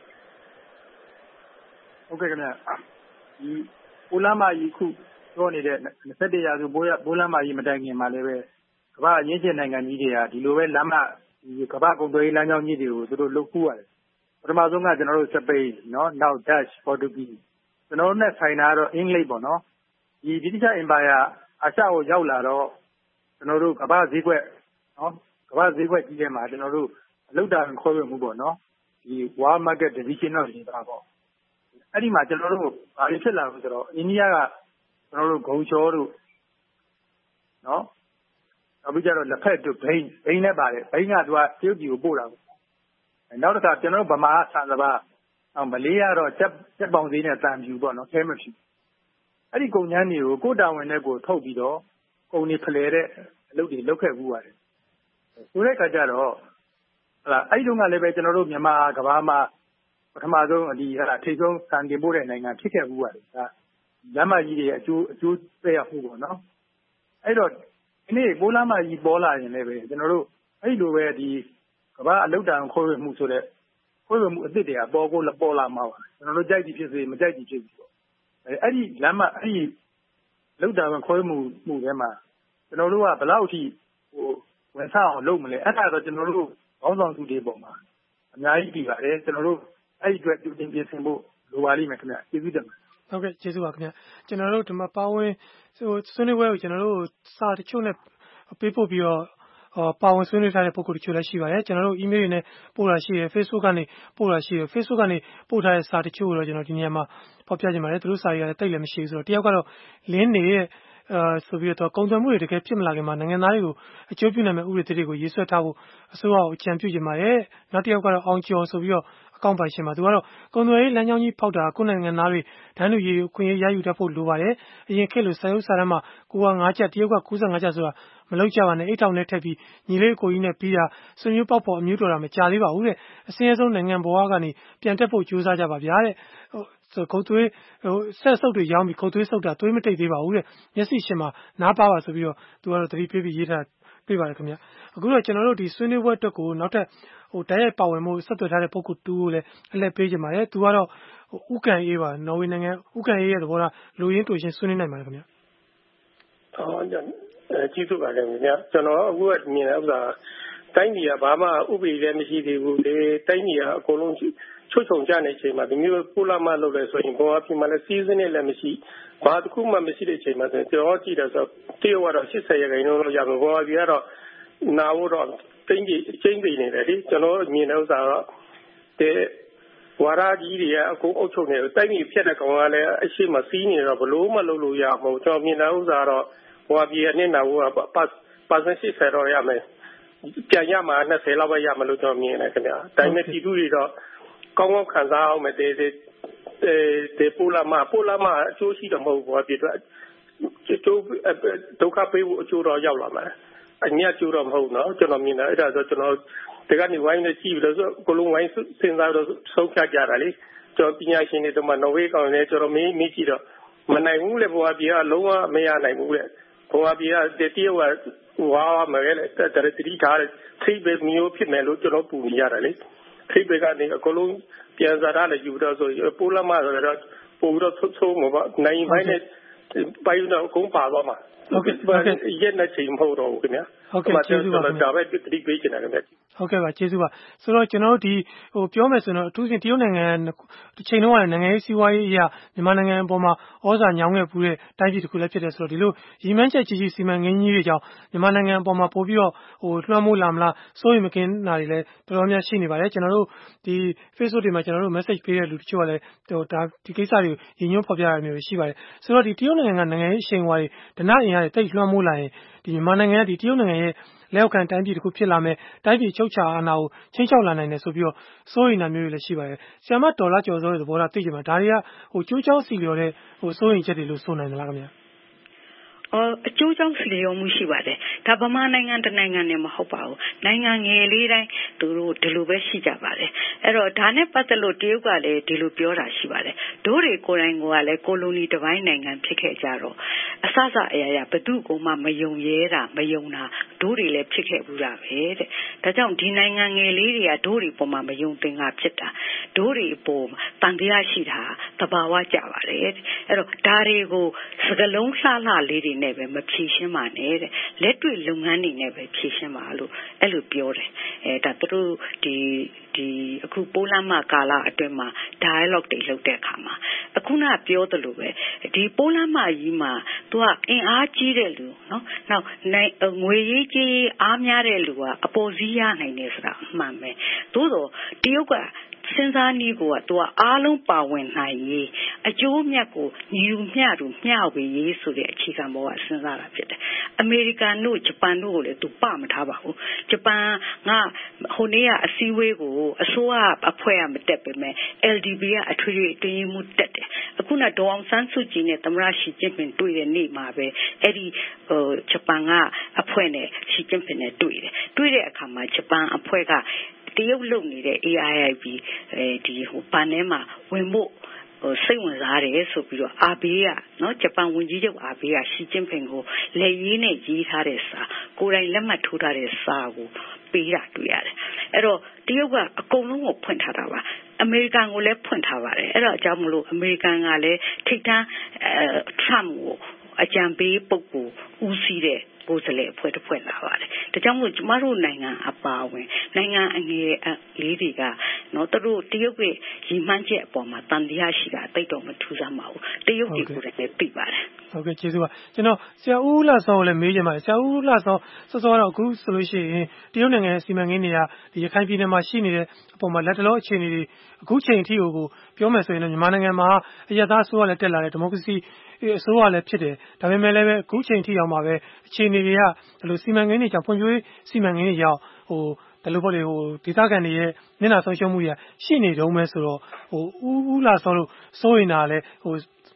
ဟုတ်ကဲ့ခင်ဗျာဒီပိုလမ်းမကြီးခုပြောနေတဲ့21ရာစုပိုလမ်းမကြီးမတိုင်ခင်မှာလည်းပဲကမ္ဘာရင်းချင်းနိုင်ငံကြီးတွေကဒီလိုပဲလမ်းမဒီကမ္ဘာကုန်သွယ်ရေးလမ်းကြောင်းကြီးတွေကိုသူတို့လုပ်ခုရတယ်ပထမဆုံးကကျွန်တော်တို့စပိန်နော်နောက် Dutch Portuguese ကျွန်တော်တို့နဲ့ဆိုင်တာတော့အင်္ဂလိပ်ပေါ့နော်ဒီဗြိတိရှ်အင်ပါယာအာရှကိုရောက်လာတော့ကျွန်တော်တို့ကမ္ဘာဈေးကွက်နော်ကမ္ဘာဈေးကွက်ကြီးထဲမှာကျွန်တော်တို့အလုပ်တာခေါ်ရမှုပေါ့နော်ဒီ World Market Division တော့နေတာပေါ့အဲ့ဒီမှာကျွန်တော်တို့ဘာတွေဖြစ်လာလို့ဆိုတော့အိန္ဒိယကကျွန်တော်တို့ဂုံချောတို့နော်နောက်ပြီးကြတော့လက်ဖက်တို့ဘိန်းနဲ့ပါတယ်ဘိန်းကသူကတရုတ်ပြည်ကိုပို့တာပေါ့နောက်တစ်ခါကျွန်တော်တို့ဗမာဆန်စပါးမလေးကတော့ချက်ပေါင်စည်းနဲ့တန်ဖြူပေါ့နော်ခဲမဖြူအဲ့ဒီကုန်ချမ်းတွေကိုကိုတာဝန်နဲ့ကိုထုတ်ပြီးတော့ကုန်တွေဖလှယ်တဲ့အလုပ်တွေလုပ်ခဲ့ဘူးပါတယ်ဆိုတဲ့အခါကျတော့အဲ့ဒီတုန်းကလည်းပဲကျွန်တော်တို့မြန်မာကမ္ဘာမှာပထမဆုံးဒီထိပ်ဆုံးစံတင်ပို့တဲ့နိုင်ငံဖြစ်ခဲ့ဘူးပါတယ်ဒါလမ်းမကြီးတွေအကျိုးသက်ရောက်မှုပေါ့နော်အဲ့တော့ဒီနေ့ပိုးလမ်းမကြီးပေါ်လာရင်လည်းပဲကျွန်တော်တို့အဲ့လိုပဲဒီကမ္ဘာအလုပ်တံခွဲဝေမှုဆိုတဲ့ခွဲဝေမှုအသစ်တွေကပေါ်လာမှာပါကျွန်တော်တို့ကြိုက်ကြည့်ဖြစ်စေမကြိုက်ကြည့်ဖြစ်စေပေါ့အဲ့ဒီလမ်းမအဲ့ဒီလုပ်တံခွဲမှုထဲမှာကျွန်တော်တို့ကဘယ်လောက်ထိဝန်ဆောင်အောင်လုပ်မလဲအဲ့ဒါတော့ကျွန်တော်တို့ခေါင်းဆောင်သူတွေပေါ်မှာအများကြီးပြီးပါတယ်ကျွန်တော်တို့အဲ့ဒီအတွက်ပြင်ဆင်ဖို့လိုပါလိမ့်မယ်ခင်ဗျကျေးဇူးတင်ပါတယ်ဟုတ်ကဲ့ကျေးဇူးပါခင်ဗျကျွန်တော်တို့ဒီမှာပါဝင်ဆွေးနွေးပွဲကိုကျွန်တော်တို့စာတချို့နဲ့ပေးပို့ပြီးတော့ပါဝင်ဆွေးနွေးထားတဲ့ပုဂ္ဂိုလ်တချို့လည်းရှိပါတယ်ကျွန်တော်တို့ email တွေနဲ့ပို့တာရှိတယ် Facebook ကနေပို့တာရှိတယ် Facebook ကနေပို့ထားတဲ့စာတချို့ကိုတော့ကျွန်တော်ဒီနေရာမှာဖော်ပြချင်ပါတယ်သူတို့စာတွေကလည်းတိတ်လည်းမရှိဘူးဆိုတော့တယောက်ကတော့လင်းနေတဲ့ဆိုပြီးတော့ကုန်သွယ်မှုတွေတကယ်ဖြစ်မလာခင်မှာနိုင်ငံသားတွေကိုအကျိုးပြုနိုင်မဲ့ဥပဒေတွေကိုရေးဆွဲထားဖို့အစိုးရကိုအကြံပြုချင်ပါတယ်နောက်တစ်ယောက်ကတော့အောင်ကျော်ဆိုပြီးတော့အကောင့်ပိုင်ရှင်မှာသူကတော့ကုန်သွယ်ရေးလမ်းကြောင်းကြီးဖောက်တာကိုနိုင်ငံသားတွေဒန်းလူရေးခွင့်ရယူတတ်ဖို့လိုပါတယ်အရင်ခေတ်လိုစာရုပ်စာတမ်းမှာကိုက9ချက်တရုတ်က95ချက်ဆိုတာမလုပ်ကြပါနဲ့အိတ်ထောင်နဲ့ထက်ပြီးညီလေးကိုကြီးနဲ့ပြီးတာဆွေမျိုးပေါက်ပေါ်အမျိုးတော်တာမကြသေးပါဘူးတဲ့အစင်းအဆုံးနိုင်ငံဘဝကနေပြန်တက်ဖို့ကြိုးစားကြပါဗျာတဲ့ခုတ်သွေးဆက်ဆုပ်တွေရောင်းပြီးခုတ်သွေးဆုပ်တာသွေးမတိတ်သေးပါဘူးတဲ့မျက်စိရှင်မှာနားပါပါဆိုပြီးတော့သူကတော့သတိပေးပြီးရေးထားတွေ့ပါတယ်ခင်ဗျအခုတော့ကျွန်တော်တို့ဒီဆွေးနွေးပွဲအတွက်ကိုနောက်ထပ်တိုက်ရိုက်ပါဝင်မှုဆက်သွယ်ထားတဲ့ပုဂ္ဂိုလ်တူကိုလည်းအလှည့်ပေးကြပါတယ်သူကတော့ဥကန်အေးပါနော်ဝေနိုင်ငံဥကန်အေးရဲ့သဘောထားလူရင်းတူရှင်းဆွေးနွေးနိုင်ပါတယ်ခင်ဗျကျေးဇူးပါတယ်ခင်ဗျကျွန်တော်အခုကမြင်တဲ့ဥစ္စာတိုင်းပြည်ကဘာမှဥပဒေလည်းမရှိသေးဘူးလေတိုင်းပြည်ကအကုန်လုံးချွတ်ချုံကြနေချိန်မှာဒီမျိုးပိုလာမလုပ်လဲဆိုရင်ဘောအပြင်မှာလည်းစီးစင်းနဲ့လည်းမရှိဘာတစ်ခုမှမရှိတဲ့ချိန်မှာဆိုရင်ကျွန်တော်ကြည့်တယ်ဆိုတရုတ်ကတော့80ရာခိုင်နှုန်းလောက်ရမယ်ဘောအပြင်ကတော့နာဖို့တော့တင်းကြီးချင်းပြနေတယ်လေကျွန်တော်မြင်တဲ့ဥစ္စာတော့တဲ့ဝါရာကြီးတွေကအကုန်အုပ်ချုပ်နေတယ်တိုင်းပြည်ဖြစ်တဲ့ကောင်ကလည်းအရှိမစီးနေတော့ဘလို့မလုပ်လို့ရမဟုတ်ကျွန်တော်မြင်တဲ့ဥစ္စာတော့ဘောအပြင်နဲ့နာဖို့ပါစင်ရှိဆယ်တော့ရမယ်ပြန်ရမှာ20လောက်ပဲရမလို့ကျွန်တော်မြင်တယ်ခင်ဗျာဒါပေမဲ့ပြည်သူတွေတော့ကောင်းကောင်းခံစားအောင်မယ်တဲ့ပိုလာမအကျိုးရှိတော့မဟုတ်ဘူးပြည်တော့ကျိုးဒုက္ခပေးဖို့အကျိုးတော့ရောက်လာမှာအမြတ်ကျိုးတော့မဟုတ်နော်ကျွန်တော်မြင်တယ်အဲ့ဒါဆိုကျွန်တော်ဒီကနေဝိုင်းနေကြည့်ပြီးတော့ကိုလုံးဝိုင်းစဉ်းစားတော့ဆုံးဖြတ်ကြတာလေကျွန်တော်ပညာရှင်တွေတော့နော်ဝေးကောင်လည်းကျွန်တော်မေးကြည့်တော့မနိုင်ဘူးလေဘဝပြည်ကလုံးဝမရနိုင်ဘူးလေဘဝပြည်ကတတိယဝါမယ်လေတတိထားသိပဲမျိုးဖြစ်မယ်လို့ကျွန်တော်ပူနေရတယ်လေခိဘေကနေအကုန်လုံးပြန်စားရလည်းယူတော့ဆိုပိုလာမဆိုတော့ပို့တော့သုံးမှာပါနိုင်ပိုင်းနဲ့ပိုင်းတော့အကုန်ပါသွားမှာဟုတ်ကဲ့ရက်နဲ့ချိန်မဟုတ်တော့ဘူးခင်ဗျာဟုတ်ကဲ့ကျေးဇူးပါဒါပဲတိပေးချင်တယ်ခင်ဗျာဟုတ်ကဲ့ပါကျေးဇူးပါဆိုတော့ကျွန်တော်တို့ဒီပြောမယ်ဆိုတော့အထူးစဉ်တရုတ်နိုင်ငံတစ်ချိန်လုံးကလည်းနိုင်ငံရေးစီးပွားရေးအရာမြန်မာနိုင်ငံအပေါ်မှာဩဇာညောင်းခဲ့ပူးတဲ့တိုင်းပြည်တစ်ခုလည်းဖြစ်တယ်ဆိုတော့ဒီလိုရီမန်းချက်ကြီးစီမံကိန်းကြီးတွေကြောင့်မြန်မာနိုင်ငံအပေါ်မှာပို့ပြီးတော့လွှမ်းမိုးလာမလားစိုးရိမ်မကင်းတာတွေလည်းတော်တော်များရှိနေပါတယ်ကျွန်တော်တို့ဒီ Facebook တွေမှာကျွန်တော်တို့ message ပေးတဲ့လူတချို့ကလည်းဒါဒီကိစ္စတွေကိုညှို့ဖော်ပြရမျိုးရှိပါတယ်ဆိုတော့ဒီတရုတ်နိုင်ငံကနိုင်ငံရေးအရှိန်အဝါတွေဒဏအင်အားတွေတိတ်လွှမ်းမိုးလာရင်ဒီမြန်မာနိုင်ငံကဒီတရုတ်နိုင်ငံရဲ့လက်အောက်ခံတိုင်းပြည်တစ်ခုဖြစ်လာမယ်တိုင်းပြည်ချုပ်ချာအာဏာကိုချင်းချောက်လာနိုင်တယ်ဆိုပြီးတော့စိုးရိမ်တာမျိုးတွေလည်းရှိပါတယ်ဆရာမတော်လာကျော်စောရဲ့သဘောထားသိကြမှာဒါတွေကကျိုးချောင်းစီလျော်တဲ့စိုးရိမ်ချက်တွေလို့ဆိုနိုင်သလားခင်ဗျာအကျိုးကြောင့်စီလျော်မှုရှိပါတယ်ဒါဗမာနိုင်ငံတနိုင်ငံနဲ့မဟုတ်ပါဘူးနိုင်ငံငယ်လေးတိုင်းသူတို့ဒီလိုပဲရှိကြပါတယ်အဲ့တော့ဒါနဲ့ပတ်သက်လို့တရုတ်ကလည်းဒီလိုပြောတာရှိပါတယ်တို့တွေကိုယ်တိုင်ကလည်းကိုလိုနီတစ်ပိုင်းနိုင်ငံဖြစ်ခဲ့ကြတော့အစအရာဘယ်သူကမှမယုံရဲတာမယုံတာတို့တွေလည်းဖြစ်ခဲ့ဘူးတာပဲတဲ့ဒါကြောင့်ဒီနိုင်ငံငယ်လေးတွေကတို့တွေပေါ်မှာမယုံသင်္ကာဖြစ်တာတို့တွေပေါ်တန်တရားရှိတာသဘာဝကြပါတယ်တဲ့အဲ့တော့ဒါတွေကိုစကလုံးလှလှလေးတွေနဲ့ပဲမဖြေရှင်းပါနဲ့တဲ့လက်တွေ့လုပ်ငန်းတွေနဲ့ပဲဖြေရှင်းပါလို့အဲ့လိုပြောတယ်ဒါသူတို့ဒီအခုပိုးလမ်းမကာလအတွင်းမှာ dialogue တွေလုပ်တဲ့အခါမှာအခုနပြောသလိုပဲဒီပိုးလမ်းမကြီးမှာသူကအင်အားကြီးတဲ့လူနော်နောက်ငွေရေးကြေးအားများတဲ့လူကအပေါ်စီးရနိုင်တယ်ဆိုတာအမှန်ပဲသို့တော့တရုတ်ကစဉ်းစားနည်းကိုသူကအားလုံးပါဝင်နိုင်ရေးအကျိုးမြတ်ကိုညီလူမျှတူမျှဝေရေးဆိုတဲ့အခြေခံပေါ်ကစဉ်းစားတာဖြစ်တယ်အမေရိကန်တို့ဂျပန်တို့ကိုလည်းသူပမထားပါဘူးဂျပန်ကဟိုနေ့ကအစည်းအဝေးကိုအစိုးရအဖွဲ့ကမတက်ပေမဲ့ LDP ကအထွေထွေအတွင်းမှုတက်တယ်အခုနဒေါအောင်ဆန်းစုကြည်နဲ့သမ္မတရှီကျင့်ပင်တွေ့တဲ့နေ့မှာပဲအဲ့ဒီဂျပန်ကအဖွဲ့နဲ့ရှီကျင့်ပင်နဲ့တွေ့တဲ့အခါမှာဂျပန်အဖွဲ့ကတရုတ်လုံနေတဲ့ AIIB ဒီဘဏ်ထဲမှာဝင်ဖို့စိတ်ဝင်စားတယ်ဆိုပြီးတော့အာဘေးကနော်ဂျပန်ဝန်ကြီးချုပ်အာဘေးကရှီကျင့်ပင်ကိုလက်ရေးနဲ့ရေးထားတဲ့စာကိုယ်တိုင်လက်မှတ်ထိုးထားတဲ့စာကိုပေးတာတွေ့ရတယ်အဲ့တော့တရုတ်ကအကုန်လုံးကိုဖွင့်ထားတာပါအမေရိကန်ကိုလည်းဖွင့်ထားပါတယ်အဲ့တော့အကြောင်းမလို့အမေရိကန်ကလည်းထိပ်တန်းTrumpကိုအကြံပေးပုဂ္ဂိုလ်ဦးစီးတဲ့ကိုယ်စားလှယ်အဖွဲ့တစ်ဖွဲ့လာပါတယ်ဒါကြောင့်မို့ကျမတို့နိုင်ငံအပါအဝင်နိုင်ငံအငယ်လေးတွေကနော်သူတို့တရုတ်ရဲ့ရည်မှန်းချက်အပေါ်မှာတန်တရားရှိတာတိတ်တော့မထူးဆန်းပါဘူးတရုတ်တွေကိုလည်းသိပါတယ်ဟုတ်ကဲ့ကျေးဇူးပါကျွန်တော်ဆရာဦးလှစောကိုလည်းမေးချင်ပါတယ်ဆရာဦးလှစောစောစောတော့အခုဆိုလို့ရှိရင်တရုတ်နိုင်ငံစီမံကိန်းတွေကဒီရခိုင်ပြည်နယ်မှာရှိနေတဲ့အပေါ်မှာလက်တလောအခြေအနေတွေအခုချိန်အထိကိုပြောမယ်ဆိုရင်တော့မြန်မာနိုင်ငံမှာအရပ်သားအစိုးရလည်းတက်လာတယ်ဒီမိုကရေစီအစိုးရလည်းဖြစ်တယ်ဒါပေမဲ့လည်းအခုချိန်ထိအောင်မှာပဲအခြေအနေတွေကဒီလိုစီမံကိန်းတွေကြောင့်ဖွံ့ဖြိုးရေးစီမံကိန်းတွေကြောင့်ဒီလိုပေါ့လေဒေသခံတွေရဲ့မျက်နှာဆုံးရှုံးမှုတွေရှိနေတုန်းပဲဆိုတော့ဦးလာစောလို့စိုးရင်တာလည်း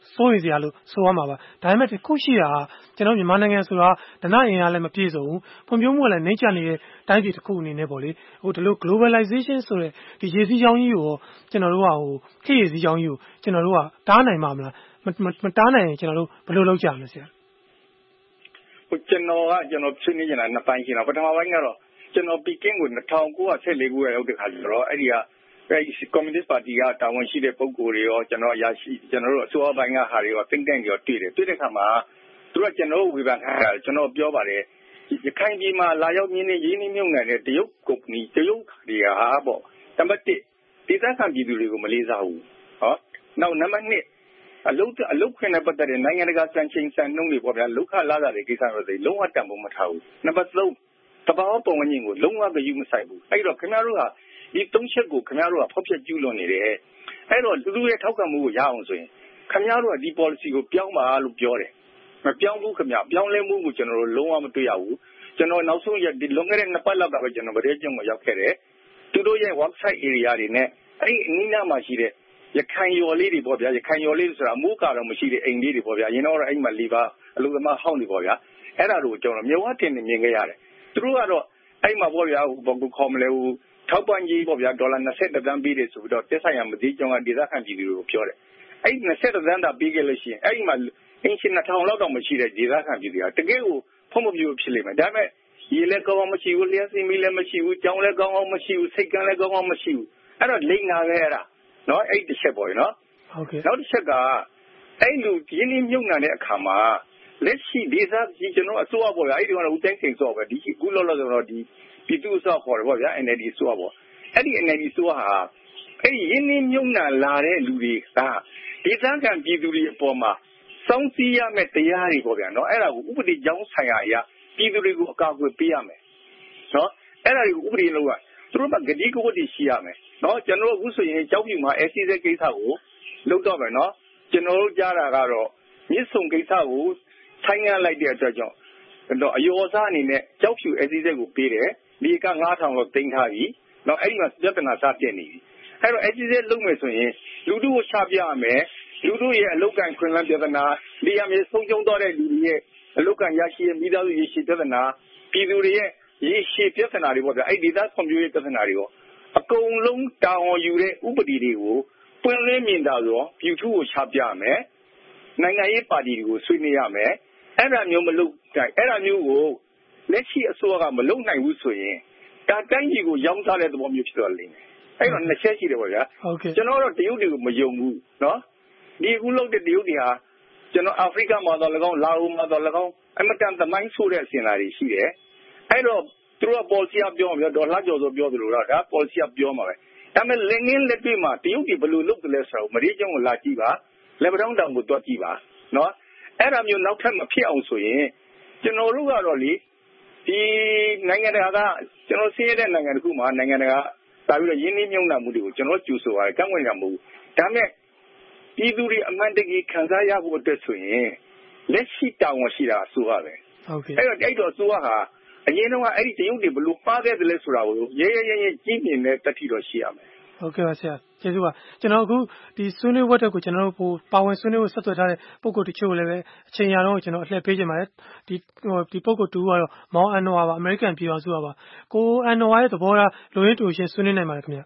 စိုးရိမ်စရာလို့ဆိုရမှာပါဒါပေမဲ့တစ်ခုရှိတာကကျွန်တော်မြန်မာနိုင်ငံဆိုတာဒဏအင်အားလည်းမပြည့်စုံဘူးဖွံ့ဖြိုးမှုကလည်းနှိမ့်ချနေတဲ့တိုင်းပြည်တစ်ခုအနေနဲ့ပေါ့လေဟိုဒီလို globalization ဆိုတဲ့ဒီရေစီးကြောင်းကြီးကိုကျွန်တော်တို့ကဟိုခေတ်ရေစီးကြောင်းကြီးကိုကျွန်တော်တို့ကတားနိုင်မှာမလားမတားနိုင်ရင်ကျွန်တော်တို့ဘယ်လိုလုပ်ကြမလဲဆရာကျွန်တော်ဆွေးနွေးနေတာနှစ်ပိုင်းရှိတာပထမပိုင်းကတော့ကျွန်တော်ပီကင်းကို1914ခုရောက်တဲ့ခါကျတော့အဲ့ဒီကကွန်မြူနစ်ပါတီကတာဝန်ရှိတဲ့ပုဂ္ဂိုလ်တွေရောကျွန်တော်တို့အစိုးရပိုင်းကဟာတွေရောthink tank တွေရောတွေ့တဲ့ခါမှာသူကကျွန်တော်ဝေဖန်တာကျွန်တော်ပြောပါတယ်ရခိုင်ပြည်မှာလာရောက်ရင်းနှီးမြှုပ်နှံတဲ့တရုတ်ကုမ္ပဏီတရုတ်တွေကဟာပေါ့နံပါတ်1ဒေသခံပြည်သူတွေကိုမလေးစားဘူးဟောနောက်နံပါတ်2အလုတ်ခွင့်နဲ့ပတ်သက်တဲ့နိုင်ငံတကာစံချိန်စံနှုန်းတွေပေါ့ဗျာလုခလာတာတွေကိစ္စမျိုးတွေလုံးဝတန်ဖိုးမထားဘူးနံပါတ်3တဘာဝပုံဝန်းကျင်ကိုလုံးဝဂရုမစိုက်ဘူးအဲ့တော့ခင်ဗျားတို့ကဒီ3ချက်ကိုခင်ဗျားတို့ကဖောက်ဖျက်ကျူးလွန်နေတယ်အဲ့တော့လူရဲ့ထောက်ခံမှုကိုရအောင်ဆိုရင်ခင်ဗျားတို့ကဒီ policy ကိုပြောင်းပါလို့ပြောတယ်မပြောင်းဘူးခင်ဗျာပြောင်းလဲမှုကိုကျွန်တော်တို့လုံးဝမတွေ့ရဘူးကျွန်တော်နောက်ဆုံးရဒီလွန်ခဲ့တဲ့2ပတ်လောက်ကပဲကျွန်တော်ဗရေကျုံကိုရောက်ခဲ့တယ်သူတို့ရဲ့ website area တွေနဲ့အဲ့ဒီအနီးနားမှာရှိတဲ့ရခိုင်ရော်လေးတွေပေါ့ဗျာရခိုင်ရော်လေးဆိုတာအမိုးကာတော့မရှိတဲ့အိမ်လေးတွေပေါ့ဗျာရင်းတော့အဲ့မှာလီပါအလုပ်သမားဟောင်းတွေပေါ့ဗျာအဲ့ဒါတို့ကျွန်တော်မြေဝတင်နေမြင်ခဲ့ရတယ်သူတို့ကတော့အဲ့မှာပေါ့ဗျာဘယ်ကိုခေါ်မလဲထောက်ပံ့ကြီးပေါ့ဗျာဒေါ်လာ20တန်းပေးတယ်ဆိုပြီးတော့တက်ဆိုင်ရမသိကြောင်းကဒေသခံပြည်သူတွေကိုပြောတယ်အဲ့20တန်းသာပေးခဲ့လို့ရှိရင်အဲ့ဒီမှာအင်ရှင်2000လောက်တော့မရှိတဲ့ဒေသခံပြည်သူတွေကတကယ်ကိုဖုံးမပြိုဖြစ်လိမ့်မယ်ဒါပေမဲ့ရေလည်းကောင်းအောင်မရှိဘူးလျှက်စီမီလည်းမရှိဘူးကြောင်းလည်းကောင်းအောင်မရှိဘူးစိတ်ကန်းလည်းကောင်းအောင်မရှိဘူးအဲ့တော့လိမ့်နာပဲအဲ့ဒါနော်အဲ့တစ်ချက်ပေါ့နော်ဟုတ်ကဲ့နောက်တစ်ချက်ကအဲ့လူရင်းနှီးမြှုပ်နှံတဲ့အခါမှာလက်ရှိဒေသကြီးကျွန်တော်အစိုးရပေါ့ဗျာအဲ့ဒီကတော့ဦးတိုင်းစိန်စောပဲဒီခုလောလောဆယ်တော့ဒီပြည်သူ့အစိုးရခေါ်တယ်ပေါ့ဗျာ NLD အစိုးရပေါ့အဲ့ဒီ NLD အစိုးရဟာအဲ့ဒီရင်းနှီးမြှုပ်နှံလာတဲ့လူတွေကဒေသခံပြည်သူတွေအပေါ်မှာစောင့်စည်းရမယ့်တရားတွေပေါ့ဗျာနော်အဲ့ဒါကိုဥပဒေကြောင်းဆိုင်ရာအရာပြည်သူတွေကိုအကာအကွယ်ပေးရမယ်နော်အဲ့ဒါတွေကိုဥပဒေလုပ်ရသူတို့ကဂတိကဝတ်တွေရှိရမယ်နော်ကျွန်တော်တို့အခုဆိုရင်ကြောက်ပြူမှာ SCZ ကိစ္စကိုလုပ်တော့မယ်နော်ကျွန်တော်တို့ကြားတာကတော့မြစ်ဆုံကိစ္စကိုဆိုင်းငံ့လိုက်တဲ့အတွက်ကြောင့်တော့အယောအစားအနေနဲ့ကြောက်ပြူ SCZ ကိုပေးတယ်ဒီက9000လောက်တင်ထားပြီနော်အဲ့ဒီမှာပြဿနာစပြည့်နေပြီအဲ့တော့ SCZ လုပ်မယ်ဆိုရင်လူတို့ကိုချပြရမယ်လူတို့ရဲ့အလုတ်ကန်ခွင့်လန်းပြဿနာဒီရမြေဆုံးကျုံတော့တဲ့လူတွေရဲ့အလုတ်ကန်ရရှိရမိသားစုရရှိပြဿနာပြည်သူတွေရဲ့ရရှိပြဿနာတွေပေါ့ဗျာအဲ့ဒီဒေသဖွံ့ဖြိုးရေးပြဿနာတွေရောအကုန်လုံးတာဝန်ယူတဲ့ဥပဒေတွေကိုပွင့်လင်းမြင်သာစွာပြည်သူကိုချပြရမယ်နိုင်ငံရေးပါတီတွေကိုဆွေးနွေးရမယ်အဲ့ဒါမျိုးမလုပ်နိုင်အဲ့ဒါမျိုးကိုလက်ရှိအစိုးရကမလုပ်နိုင်ဘူးဆိုရင်ဒါတိုင်းပြည်ကိုရောင်းစားတဲ့သဘောမျိုးဖြစ်သွားလိမ့်မယ်အဲ့တော့နှစ်ချက်ရှိတယ်ပေါ့ဗျာကျွန်တော်တို့တရုတ်တွေကိုမယုံဘူးနော်ဒီအခုလုပ်တဲ့တရုတ်တွေဟာကျွန်တော်အာဖရိကမှာတော့၎င်းလာအိုမှာတော့၎င်းအမတန်သမိုင်းဆိုးတဲ့အစဉ်အလာတွေရှိတယ်အဲ့တော့သူတို့က policy ပြောမှာဒေါ်လာကျော်ဆိုပြောသလိုတော့ဒါ policy ပြောမှာပဲဒါပေမဲ့လက်ငင်းလက်တွေ့မှာတရုတ်တွေဘယ်လိုလုပ်တယ်လဲဆိုတော့မရေကျုံကိုလာကြည့်ပါလက်ပတောင်းတောင်ကိုတွက်ကြည့်ပါနော်အဲ့ဒါမျိုးနောက်ထပ်မဖြစ်အောင်ဆိုရင်ကျွန်တော်တို့ကတော့လေဒီနိုင်ငံတကာကကျွန်တော်ဆင်းရဲတဲ့နိုင်ငံတစ်ခုမှာနိုင်ငံတကာတာပြီးတော့ရင်းနှီးမြှုပ်နှံမှုတွေကိုကျွန်တော်ကြိုဆိုပါတယ်ကန့်ကွက်ရမှာမဟုတ်ဘူးဒါပေမဲ့ပြည်သူတွေအမှန်တကယ်ခံစားရဖို့အတွက်ဆိုရင်လက်ရှိတာဝန်ရှိတာအစိုးရပဲဟုတ်ကဲ့အဲ့တော့အစိုးရဟာအရင်တော့အဲ့ဒီတရုတ်တွေဘယ်လိုပါခဲ့တယ်လဲဆိုတာကိုရဲကြီးမြင်တဲ့တတိတော့ရှိရမယ်ဟုတ်ကဲ့ပါဆရာကျေးဇူးပါကျွန်တော်အခုဒီဆွေးနွေးပွဲတက်ကိုကျွန်တော်တို့ပိုပါဝင်ဆွေးနွေးဖို့ဆက်သွယ်ထားတဲ့ပုံကိုတချို့လည်းပဲအချိန်ရတော့ကျွန်တော်အလှည့်ပေးချင်ပါတယ်ဒီပုံကိုတူကတော့မောင်အန်နဝါပါအမေရိကန်ပြည်တော်စုပါကိုအန်နဝါရဲ့သဘောထားလူရင်းတူရှင်ဆွေးနွေးနိုင်ပါတယ်ခင်ဗျ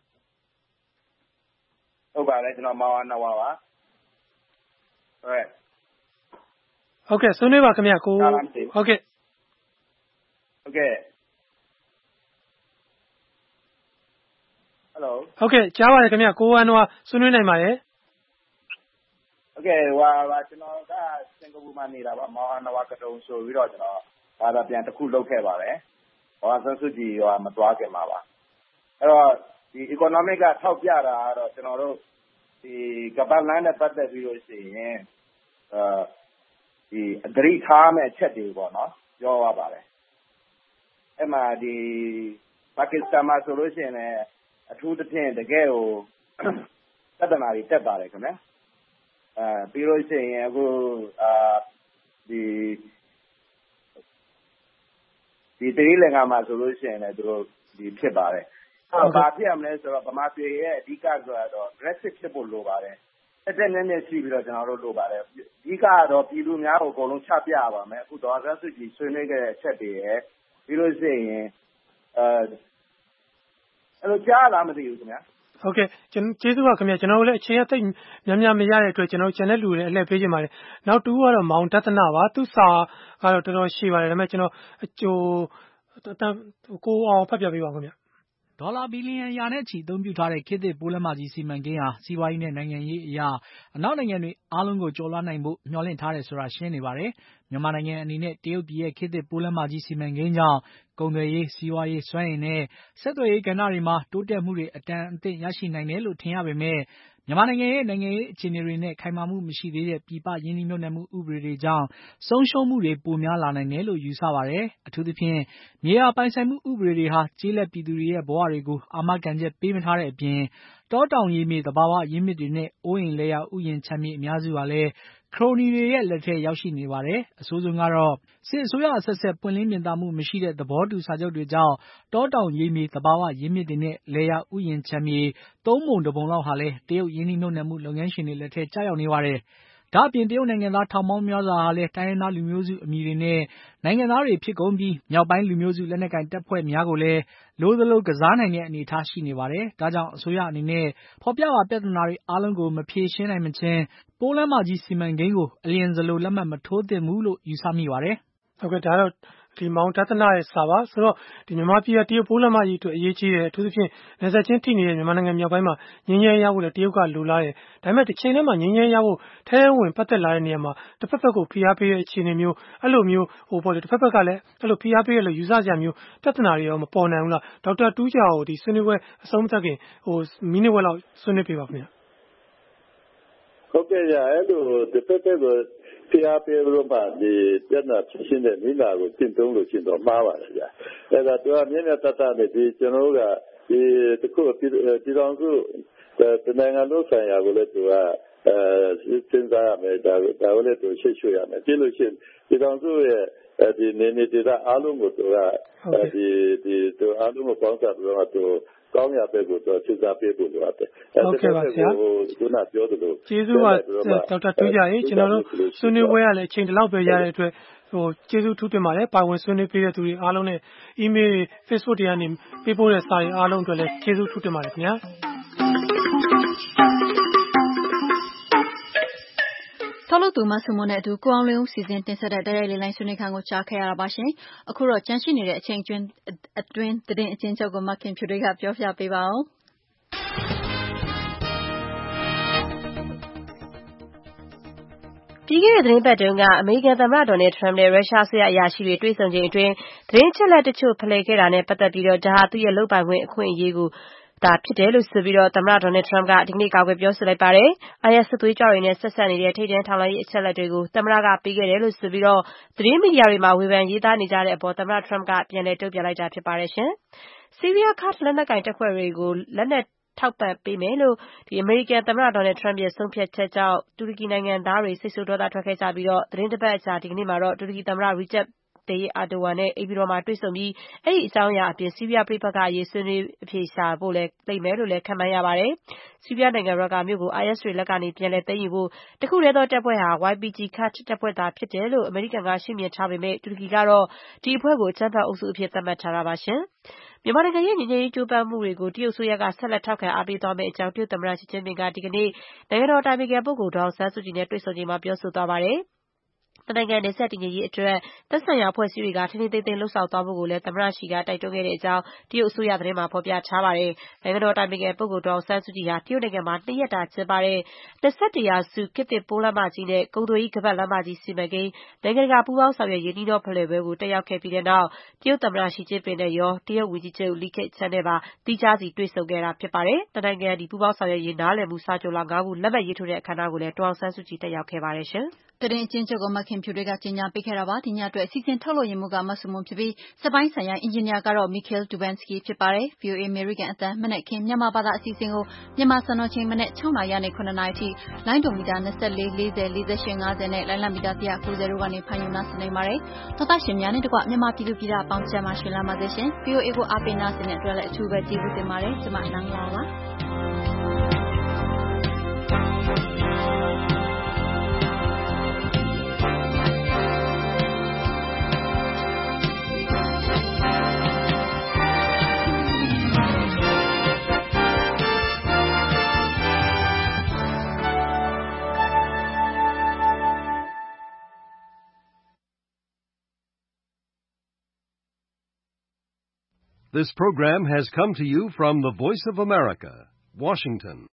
ဟုတ်ပါတယ်ကျွန်တော်မောင်အန်နဝါပါဟုတ်ကဲ့ဆွေးနွေးပါခင်ဗျကိုဟုတ်ကဲ့ဟုတ်ကဲ့ဟုတ်ကဲ့ကြားပါတယ်ခင်ဗျကိုအန်နဝါဆွေးနွေးနိုင်ပါတယ်ဟုတ်ကဲ့ကျွန်တော်ကစင်ကာပူမှာနေတာပါမောင်အန်နဝါကတုံဆိုပြီးတော့ကျွန်တော်ဘာသာပြန်တစ်ခုလုပ်ခဲ့ပါတယ်ဆန်းစုကြည်မသွားခင်မှာပါအဲ့တော့ဒီ economic ကထောက်ပြတာကတော့ကျွန်တော်တို့ဒီကမ္ဘာလမ်းနဲ့ပတ်သက်ပြီးလို့ရှိရင်ဒီအဂရိထားမဲ့အချက်တွေပေါ့နော်ပြောရပါတယ်အဲ့မှာဒီပါကစ္စတန်မှာဆိုလို့ရှိရင်လည်းအထူးသဖြင့်တကယ်ကိုပြဿနာတွေတက်ပါတယ်ခင်ဗျပြီးလို့ရှိရင်အခုဒီတိရိလင်္ကာမှာဆိုလို့ရှိရင်လည်းသူတို့ဒီဖြစ်ပါတယ်ဘာဖြစ်ရမလဲဆိုတော့ဗမာပြည်ရဲ့အဓိကဆိုတော့ Brexit ဖြစ်ဖို့လိုပါတယ်တက်နည်းနည်းရှိပြီးတော့ကျွန်တော်တို့လုပ်ပါတယ်အဓိကကတော့ပြည်သူများကိုအကုန်လုံးချပြရပါမယ်အခုဒေါ်ဆန်းစုကြည်ဆွေးနွေးခဲ့တဲ့အချက်တွေရယ်ပြီးလို့ရှိရင်အဲ့လိုကြားလားမသိဘူးခင်ဗျာဟုတ်ကဲ့ကျေးဇူးပါခင်ဗျာကျွန်တော်တို့လည်းအချိန်ရသိများမရတဲ့အတွက်ကျွန်တော်ကျန်တဲ့လူတွေလည်းအလှည့်ပေးခြင်းပါတယ်နောက်တူကတော့မောင်ဒသနာပါသူစာကတော့တော်တော်ရှိပါတယ်ဒါပေမဲ့ကျွန်တော်အကျိုးကိုအောင်ဖတ်ပြပေးပါခင်ဗျာဒေါ်လာဘီလီယံရာနဲ့ချီအသုံးပြုထားတဲ့ခေတ်သစ်ပိုးလမ်းမကြီးစီမံကိန်းဟာစီးပွားရေးနဲ့နိုင်ငံရေးအရာအနောက်နိုင်ငံတွေအားလုံးကိုကျော်လွှားနိုင်ဖို့မျှော်လင့်ထားတယ်ဆိုတာရှင်းနေပါတယ်။မြန်မာနိုင်ငံအနေနဲ့တရုတ်ပြည်ရဲ့ခေတ်သစ်ပိုးလမ်းမကြီးစီမံကိန်းကြောင့်ကုန်သွယ်ရေးစီးပွားရေးစွမ်းအင်နဲ့ဆက်သွယ်ရေးကဏ္ဍတွေမှာတိုးတက်မှုတွေအတန်အသင့်ရရှိနိုင်တယ်လို့ထင်ရပေမဲ့မြန်မာနိုင်ငံရဲ့နိုင်ငံရေးအခြေအနေတွေနဲ့ခိုင်မာမှုမရှိသေးတဲ့ပြည်ပရင်းနှီးမြှုပ်နှံမှုဥပဒေတွေကြောင့်ဆုံးရှုံးမှုတွေပိုများလာနိုင်တယ်လို့ယူဆပါတယ်။အထူးသဖြင့်မြေယာပိုင်ဆိုင်မှုဥပဒေတွေဟာကျေးလက်ပြည်သူတွေရဲ့ဘဝတွေကိုအာမခံချက်ပေးမထားတဲ့အပြင်တောတောင်ရေမြေသဘာဝရင်းမြစ်တွေနဲ့အိုးအိမ်လယ်ယာဥယျာဉ်ခြံမြေအများစုဟာလည်းခရိုနီတွေရဲ့လက်ထဲရောက်ရှိနေပါတယ်။အဆိုးဆုံးကတော့စစ်အစိုးရအဆက်ဆက်ပွင့်လင်းမြင်သာမှုမရှိတဲ့သဘောတူစာချုပ်တွေကြောင့်တောတောင်ရေမြေသဘာဝရင်းမြစ်တွေနဲ့လယ်ယာဥယျာဉ်ခြံမြေ၃ပုံ၁ပုံလောက်ဟာလည်းတရုတ်ရင်းနှီးမြှုပ်နှံမှုလုပ်ငန်းရှင်တွေလက်ထဲကျရောက်နေပါတယ်။ဒါ့အပြင်တရုတ်နိုင်ငံသားထောင်ပေါင်းများစွာဟာလည်းတိုင်းရင်းသားလူမျိုးစုအမည်တွေနဲ့နိုင်ငံသားတွေဖြစ်ကုန်ပြီးမြောက်ပိုင်းလူမျိုးစုလက်နက်ကိုင်တပ်ဖွဲ့များကိုလည်းလိုသလိုကစားနိုင်တဲ့အနေအထားရှိနေပါတယ်။ဒါကြောင့်အစိုးရအနေနဲ့ဖော်ပြပါပြဿနာတွေအားလုံးကိုမဖြေရှင်းနိုင်မချင်းပိုးလမ်းမကြီးစီမံကိန်းကိုအလျင်စလိုလက်မှတ်မထိုးသင့်ဘူးလို့ယူဆမိပါတယ်။ဟုတ်ကဲ့ဒါတော့ဒီမောင်ဒသနာရဲ့စာပါဆိုတော့ဒီမြန်မာပြည်ကတရုတ်ပိုးလမ်းမကြီးအတွက်အရေးကြီးတယ်အထူးသဖြင့်နယ်စပ်ချင်းထိနေတဲ့မြန်မာနိုင်ငံမြောက်ပိုင်းမှာငြင်းငြင်းရဖို့လည်းတရုတ်ကလိုလားတယ်ဒါပေမဲ့တစ်ချိန်တည်းမှာငြင်းငြင်းရဖို့ထဲဝင်ပတ်သက်လာတဲ့နေရာမှာတစ်ဖက်ဖက်ကိုဖိအားပေးတဲ့အခြေအနေမျိုးအဲ့လိုမျိုးပေါ့လေတစ်ဖက်ဖက်ကလည်းအဲ့လိုဖိအားပေးရလို့ယူဆကြမျိုးပြဿနာတွေရောမပေါ်နိုင်ဘူးလားဒေါက်တာတူးဂျာကိုဒီဆွေးနွေးပွဲအဆုံးမသတ်ခင်မိနစ်ဝက်လောက်ဆွေးနွေးပေးပါခင်ဗျာဟုတ်ကဲ့ရအဲ့လိုတစ်ဖက်ဖက်ကိုဖိအားပေးလို့မှဒီပြဿနာဖြစ်ရှင်းတဲ့မိနာကိုကျင့်သုံးလို့ရှိတော့မှားပါတယ်ဗျာအဲ့ဒါသူကမြင့်မြတ်တတ်တဲ့ဒီကျွန်တော်တို့ကဒီတခုပြည်တော်စုတနိုင်ငံလုံးဆိုင်ရာကိုလည်းသူကစဉ်းစားရမယ်ဒါကိုလည်းသူရှေ့ရှုရမယ်ကြည့်လို့ရှိရင်ပြည်တော်စုရဲ့ဒီနေဒေသအားလုံးကိုသူကဒီသူအားလုံးကိုပေါင်းစပ်ပြီးတော့သူကောင်းရတဲ့ကိုတော့စဉ်းစားပေးဖို့လိုအပ်တယ်ဟုတ်ကဲ့ပါဆရာခုနပြောသလိုကျေးဇူးပါဒေါက်တာတူးကြရေကျွန်တော်တို့ဆွေးနွေးပွဲရလည်းအချိန်တလောက်ပဲရတဲ့အတွက်ကျေးဇူးထူးတင်ပါတယ်ပါဝင်ဆွေးနွေးပေးတဲ့သူတွေအားလုံးနဲ့ email Facebook တွေကနေပေးပို့တဲ့စာတွေအားလုံးအတွက်လည်းကျေးဇူးထူးတင်ပါတယ်ခင်ဗျာထုတ်လုပ်သူမဆုမွန်နဲ့အတူကိုအောင်လင်းဦးစီစဉ်တင်ဆက်တဲ့တိုက်ရိုက်လေလိုင်းဆွေးနွေးခန်းကိုကြားခဲ့ရတာပါရှင်။အခုတော့ကြန့်ရှိနေတဲ့အချိန်အတွင်းသတင်းအချင်းချုပ်ကိုမခင်ဖြူတွေကပြောပြပေးပါဦး။ပြီးခဲ့တဲ့သတင်းပတ်တုန်းကအမေရိကန်သမ္မတဒေါ်နယ်ထရမ့်နဲ့ရုရှားအစိုးရအရာရှိတွေတွေ့ဆုံချိန်အတွင်းသတင်းအချက်အလက်တချို့ဖလှယ်ခဲ့တာနဲ့ပတ်သက်ပြီးတော့ဒါဟာသူ့ရဲ့လုပ်ပိုင်ခွင့်အခွင့်အရေးကိုဖြစ်တယ်လို့ဆိုပြီးတော့သမ္မတဒေါ်နယ်ထရမ့်ကဒီကနေ့ကာကွယ်ပြောဆိုလိုက်ပါတယ်။ IS စစ်သွေးကြွတွေနဲ့ဆက်စပ်နေတဲ့ထိပ်တန်းထောက်လှမ်းရေးအချက်အလက်တွေကိုသမ္မတကပေးခဲ့တယ်လို့ဆိုပြီးတော့သတင်းမီဒီယာတွေမှာဝေဖန်ရေးသားနေကြတဲ့အပေါ်သမ္မတထရမ့်ကပြန်လည်တုံ့ပြန်လိုက်တာဖြစ်ပါတယ်ရှင်။ဆီးရီးယားကာ့ဒ်လက်နက်ကိုင်တပ်ဖွဲ့တွေကိုလက်နက်ထောက်ပံ့ပေးမယ်လို့အမေရိကန်သမ္မတဒေါ်နယ်ထရမ့်ရဲ့ဆုံးဖြတ်ချက်ကြောင့်တူရကီနိုင်ငံသားတွေစိတ်ဆိုးဒေါသထွက်ခဲ့ကြပြီးတော့သတင်းတစ်ပတ်အကြာဒီကနေ့မှာတော့တူရကီသမ္မတရီချက်အာဒိုဝါနဲ့အိမ်ဖြူတော်မှာတွေ့ဆုံပြီးအဲ့ဒီအကြောင်းအရာအပြင်ဆီးရီးယားပြည်ပကအရေးဆွေးနွေးအဖြေရှာဖို့လည်းလိမ့်မယ်လို့လည်းခန့်မှန်းရပါတယ်။ဆီးရီးယားနိုင်ငံရော့ကာမြို့ကို IS တွေလက်ကနေပြန်လည်သိမ်းယူဖို့တခုတည်းသောတပ်ဖွဲ့ဟာ YPG ကာ့ဒ်တပ်ဖွဲ့သာဖြစ်တယ်လို့အမေရိကန်ကရှုမြင်ထားပေမဲ့တူရကီကတော့ဒီအဖွဲ့ကိုအကြမ်းဖက်အုပ်စုအဖြစ်သတ်မှတ်ထားတာပါရှင်။မြန်မာနိုင်ငံရဲ့ငြိမ်းချမ်းရေးကြိုးပမ်းမှုတွေကိုတရုတ်အစိုးရကဆက်လက်ထောက်ခံအားပေးသွားမယ့်အကြောင်းတရုတ်သမ္မတရှီကျင်းပင်ကဒီကနေ့နိုင်ငံတော်အတိုင်ပင်ခံပုဂ္ဂိုလ်ဒေါ်အောင်ဆန်းစုကြည်နဲ့တွေ့ဆုံချိန်မှာပြောဆိုသွားပါတယ်။နိုင်ငံနယ်စပ်တည်ငြိမ်ရေးအတွက်သက်ဆိုင်ရာအဖွဲ့အစည်းတွေကထိန်းသိမ်းသိမ်းလှုပ်ဆောင်သွားဖို့ကိုလည်းသမ္မတရှီကတိုက်တွန်းခဲ့တဲ့အကြောင်းတရုတ်အစိုးရသတင်းမှာဖော်ပြထားပါတယ်။နိုင်ငံတော်အတိုင်ပင်ခံပုဂ္ဂိုလ်ဒေါ်အောင်ဆန်းစုကြည်ဟာတရုတ်နိုင်ငံမှာ2 ရက်တာကျင်းပတဲ့21ရာစုခေတ်သစ်ပိုးလမ်းမကြီးနဲ့ကုန်သွယ်ရေးခါးပတ်လမ်းမကြီးစီမံကိန်းနိုင်ငံတကာပူးပေါင်းဆောင်ရွက်ရေးနှီးနှောဖလှယ်ပွဲကိုတက်ရောက်ခဲ့ပြီးတဲ့နောက်တရုတ်သမ္မတရှီကျင်းပင်နဲ့ရောတရုတ်ဝန်ကြီးချုပ်လီခချန်နဲ့ပါသီးခြားစီတွေ့ဆုံခဲ့တာဖြစ်ပါတယ်။နိုင်ငံပူးပေါင်းဆောင်ရွက်ရေးနားလည်မှုစာချုပ်လာ9ခုလက်မှတ်ရေးထိုးတဲ့အခမ်းအနားကိုလည်းဒေါ်အောင်ဆန်းစုကြည်တက်ရောက်ခဲ့ပါတယ်ရှင်။သတင်းအချင်းချုပ်ကိုမခင်ဖြူတွေကကြေညာပေးခဲ့တာပါဒီညအတွက်စီစဉ်ထုတ်လွှင့်ရမှုကမဆုမွန်ဖြစ်ပြီးစပိုင်းဆိုင်ရာအင်ဂျင်နီယာကတော့ Mikhail Dubansky ဖြစ်ပါတယ်။ VOA American အသံမနက်ခင်းမြန်မာဘာသာအစီအစဉ်ကိုမြန်မာစံတော်ချိန်မနက်6နာရီနဲ့9နာရီထိလိုင်းဒိုမီတာ24 40 48 50နဲ့လိုင်းလံမီတာ190တို့ကနေဖန်ယူနာဆင်နိုင်ပါတယ်။သောတာရှင်များနဲ့တကွမြန်မာပြည်သူပြည်သားအပေါင်းချမ်းပါရှင်လာပါစေရှင်။ VOA ကိုအားပေးနာဆင်တဲ့အတွက်လည်းအထူးပဲကျေးဇူးတင်ပါတယ်။ကျွန်မနန်းလာပါ This program has come to you from the Voice of America, Washington.